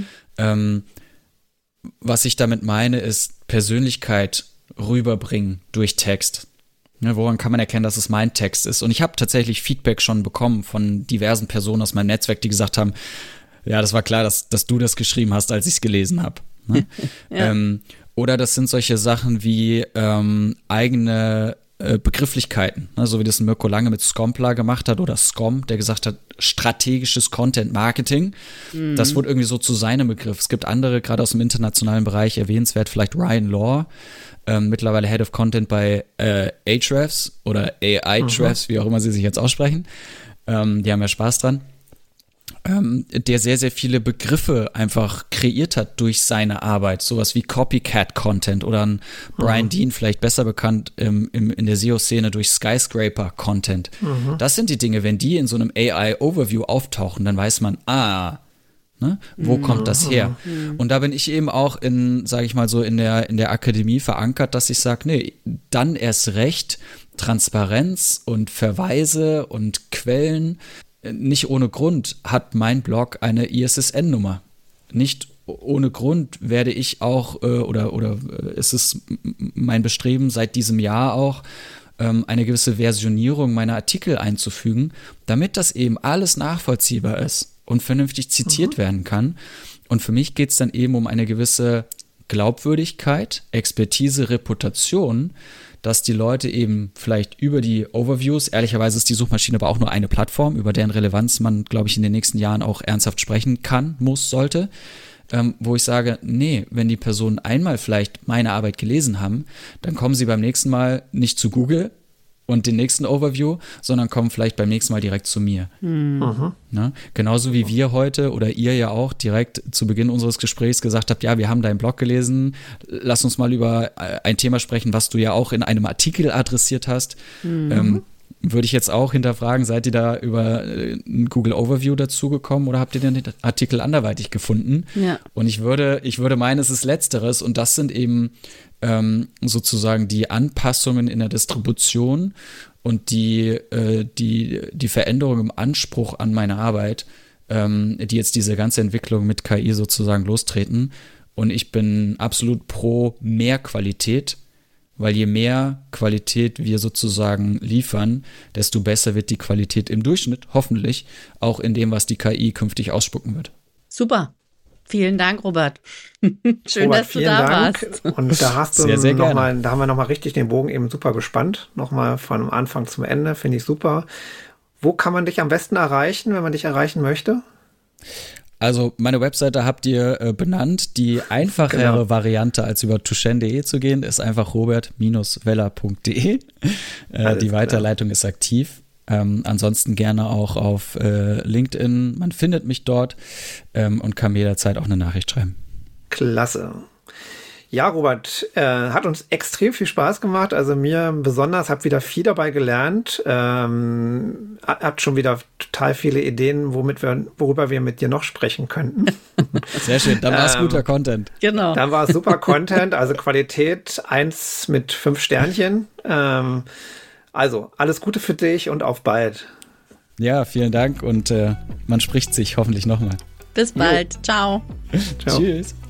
Was ich damit meine, ist Persönlichkeit rüberbringen durch Text. Ja, woran kann man erkennen, dass es mein Text ist? Und ich habe tatsächlich Feedback schon bekommen von diversen Personen aus meinem Netzwerk, die gesagt haben, ja, das war klar, dass du das geschrieben hast, als ich es gelesen habe. Ne? Ja. Oder das sind solche Sachen wie eigene Begrifflichkeiten, ne? So wie das Mirko Lange mit Scompler gemacht hat oder Scom, der gesagt hat, strategisches Content Marketing. Das wurde irgendwie so zu seinem Begriff. Es gibt andere, gerade aus dem internationalen Bereich, erwähnenswert vielleicht Ryan Law, mittlerweile Head of Content bei Ahrefs oder AI-Trefs, wie auch immer sie sich jetzt aussprechen. Die haben ja Spaß dran. Der sehr, sehr viele Begriffe einfach kreiert hat durch seine Arbeit. Sowas wie Copycat-Content oder ein Brian Dean, vielleicht besser bekannt in der SEO-Szene durch Skyscraper-Content. Das sind die Dinge, wenn die in so einem AI-Overview auftauchen, dann weiß man, ne, wo kommt das her? Und da bin ich eben auch sage ich mal so, in der Akademie verankert, dass ich sage, nee, dann erst recht Transparenz und Verweise und Quellen. Nicht ohne Grund hat mein Blog eine ISSN-Nummer. Nicht ohne Grund werde ich auch, oder ist es mein Bestreben seit diesem Jahr auch, eine gewisse Versionierung meiner Artikel einzufügen, damit das eben alles nachvollziehbar ist und vernünftig zitiert werden kann. Und für mich geht es dann eben um eine gewisse Glaubwürdigkeit, Expertise, Reputation, dass die Leute eben vielleicht über die Overviews, ehrlicherweise ist die Suchmaschine aber auch nur eine Plattform, über deren Relevanz man, glaube ich, in den nächsten Jahren auch ernsthaft sprechen kann, muss, sollte, wo ich sage, nee, wenn die Personen einmal vielleicht meine Arbeit gelesen haben, dann kommen sie beim nächsten Mal nicht zu Google und den nächsten Overview, sondern kommen vielleicht beim nächsten Mal direkt zu mir. Ne? Genauso wie wir heute oder ihr ja auch direkt zu Beginn unseres Gesprächs gesagt habt, ja, wir haben deinen Blog gelesen, lass uns mal über ein Thema sprechen, was du ja auch in einem Artikel adressiert hast. Würde ich jetzt auch hinterfragen, seid ihr da über ein Google Overview dazugekommen oder habt ihr den Artikel anderweitig gefunden? Ja. Und ich würde meinen, es ist Letzteres und das sind eben sozusagen die Anpassungen in der Distribution und die Veränderung im Anspruch an meine Arbeit, die jetzt diese ganze Entwicklung mit KI sozusagen lostreten. Und ich bin absolut pro mehr Qualität, weil je mehr Qualität wir sozusagen liefern, desto besser wird die Qualität im Durchschnitt, hoffentlich, auch in dem, was die KI künftig ausspucken wird. Super. Vielen Dank, Robert. Schön, Robert, dass du da warst. Und da hast du sehr da haben wir nochmal richtig den Bogen eben super gespannt. Nochmal von Anfang zum Ende, finde ich super. Wo kann man dich am besten erreichen, wenn man dich erreichen möchte? Also meine Webseite habt ihr benannt. Die einfachere Variante, als über tuschen.de zu gehen, ist einfach robert-weller.de. Die Weiterleitung ist aktiv. Ansonsten gerne auch auf LinkedIn. Man findet mich dort und kann mir jederzeit auch eine Nachricht schreiben. Klasse. Ja, Robert, hat uns extrem viel Spaß gemacht. Also mir besonders, habe wieder viel dabei gelernt. Habt schon wieder total viele Ideen, worüber wir mit dir noch sprechen könnten. Sehr schön, dann war es guter Content. Genau. Dann war es super Content, also Qualität 1 mit 5 Sternchen. Also, alles Gute für dich und auf bald. Ja, vielen Dank und man spricht sich hoffentlich nochmal. Bis bald. Ciao. Ciao. Tschüss.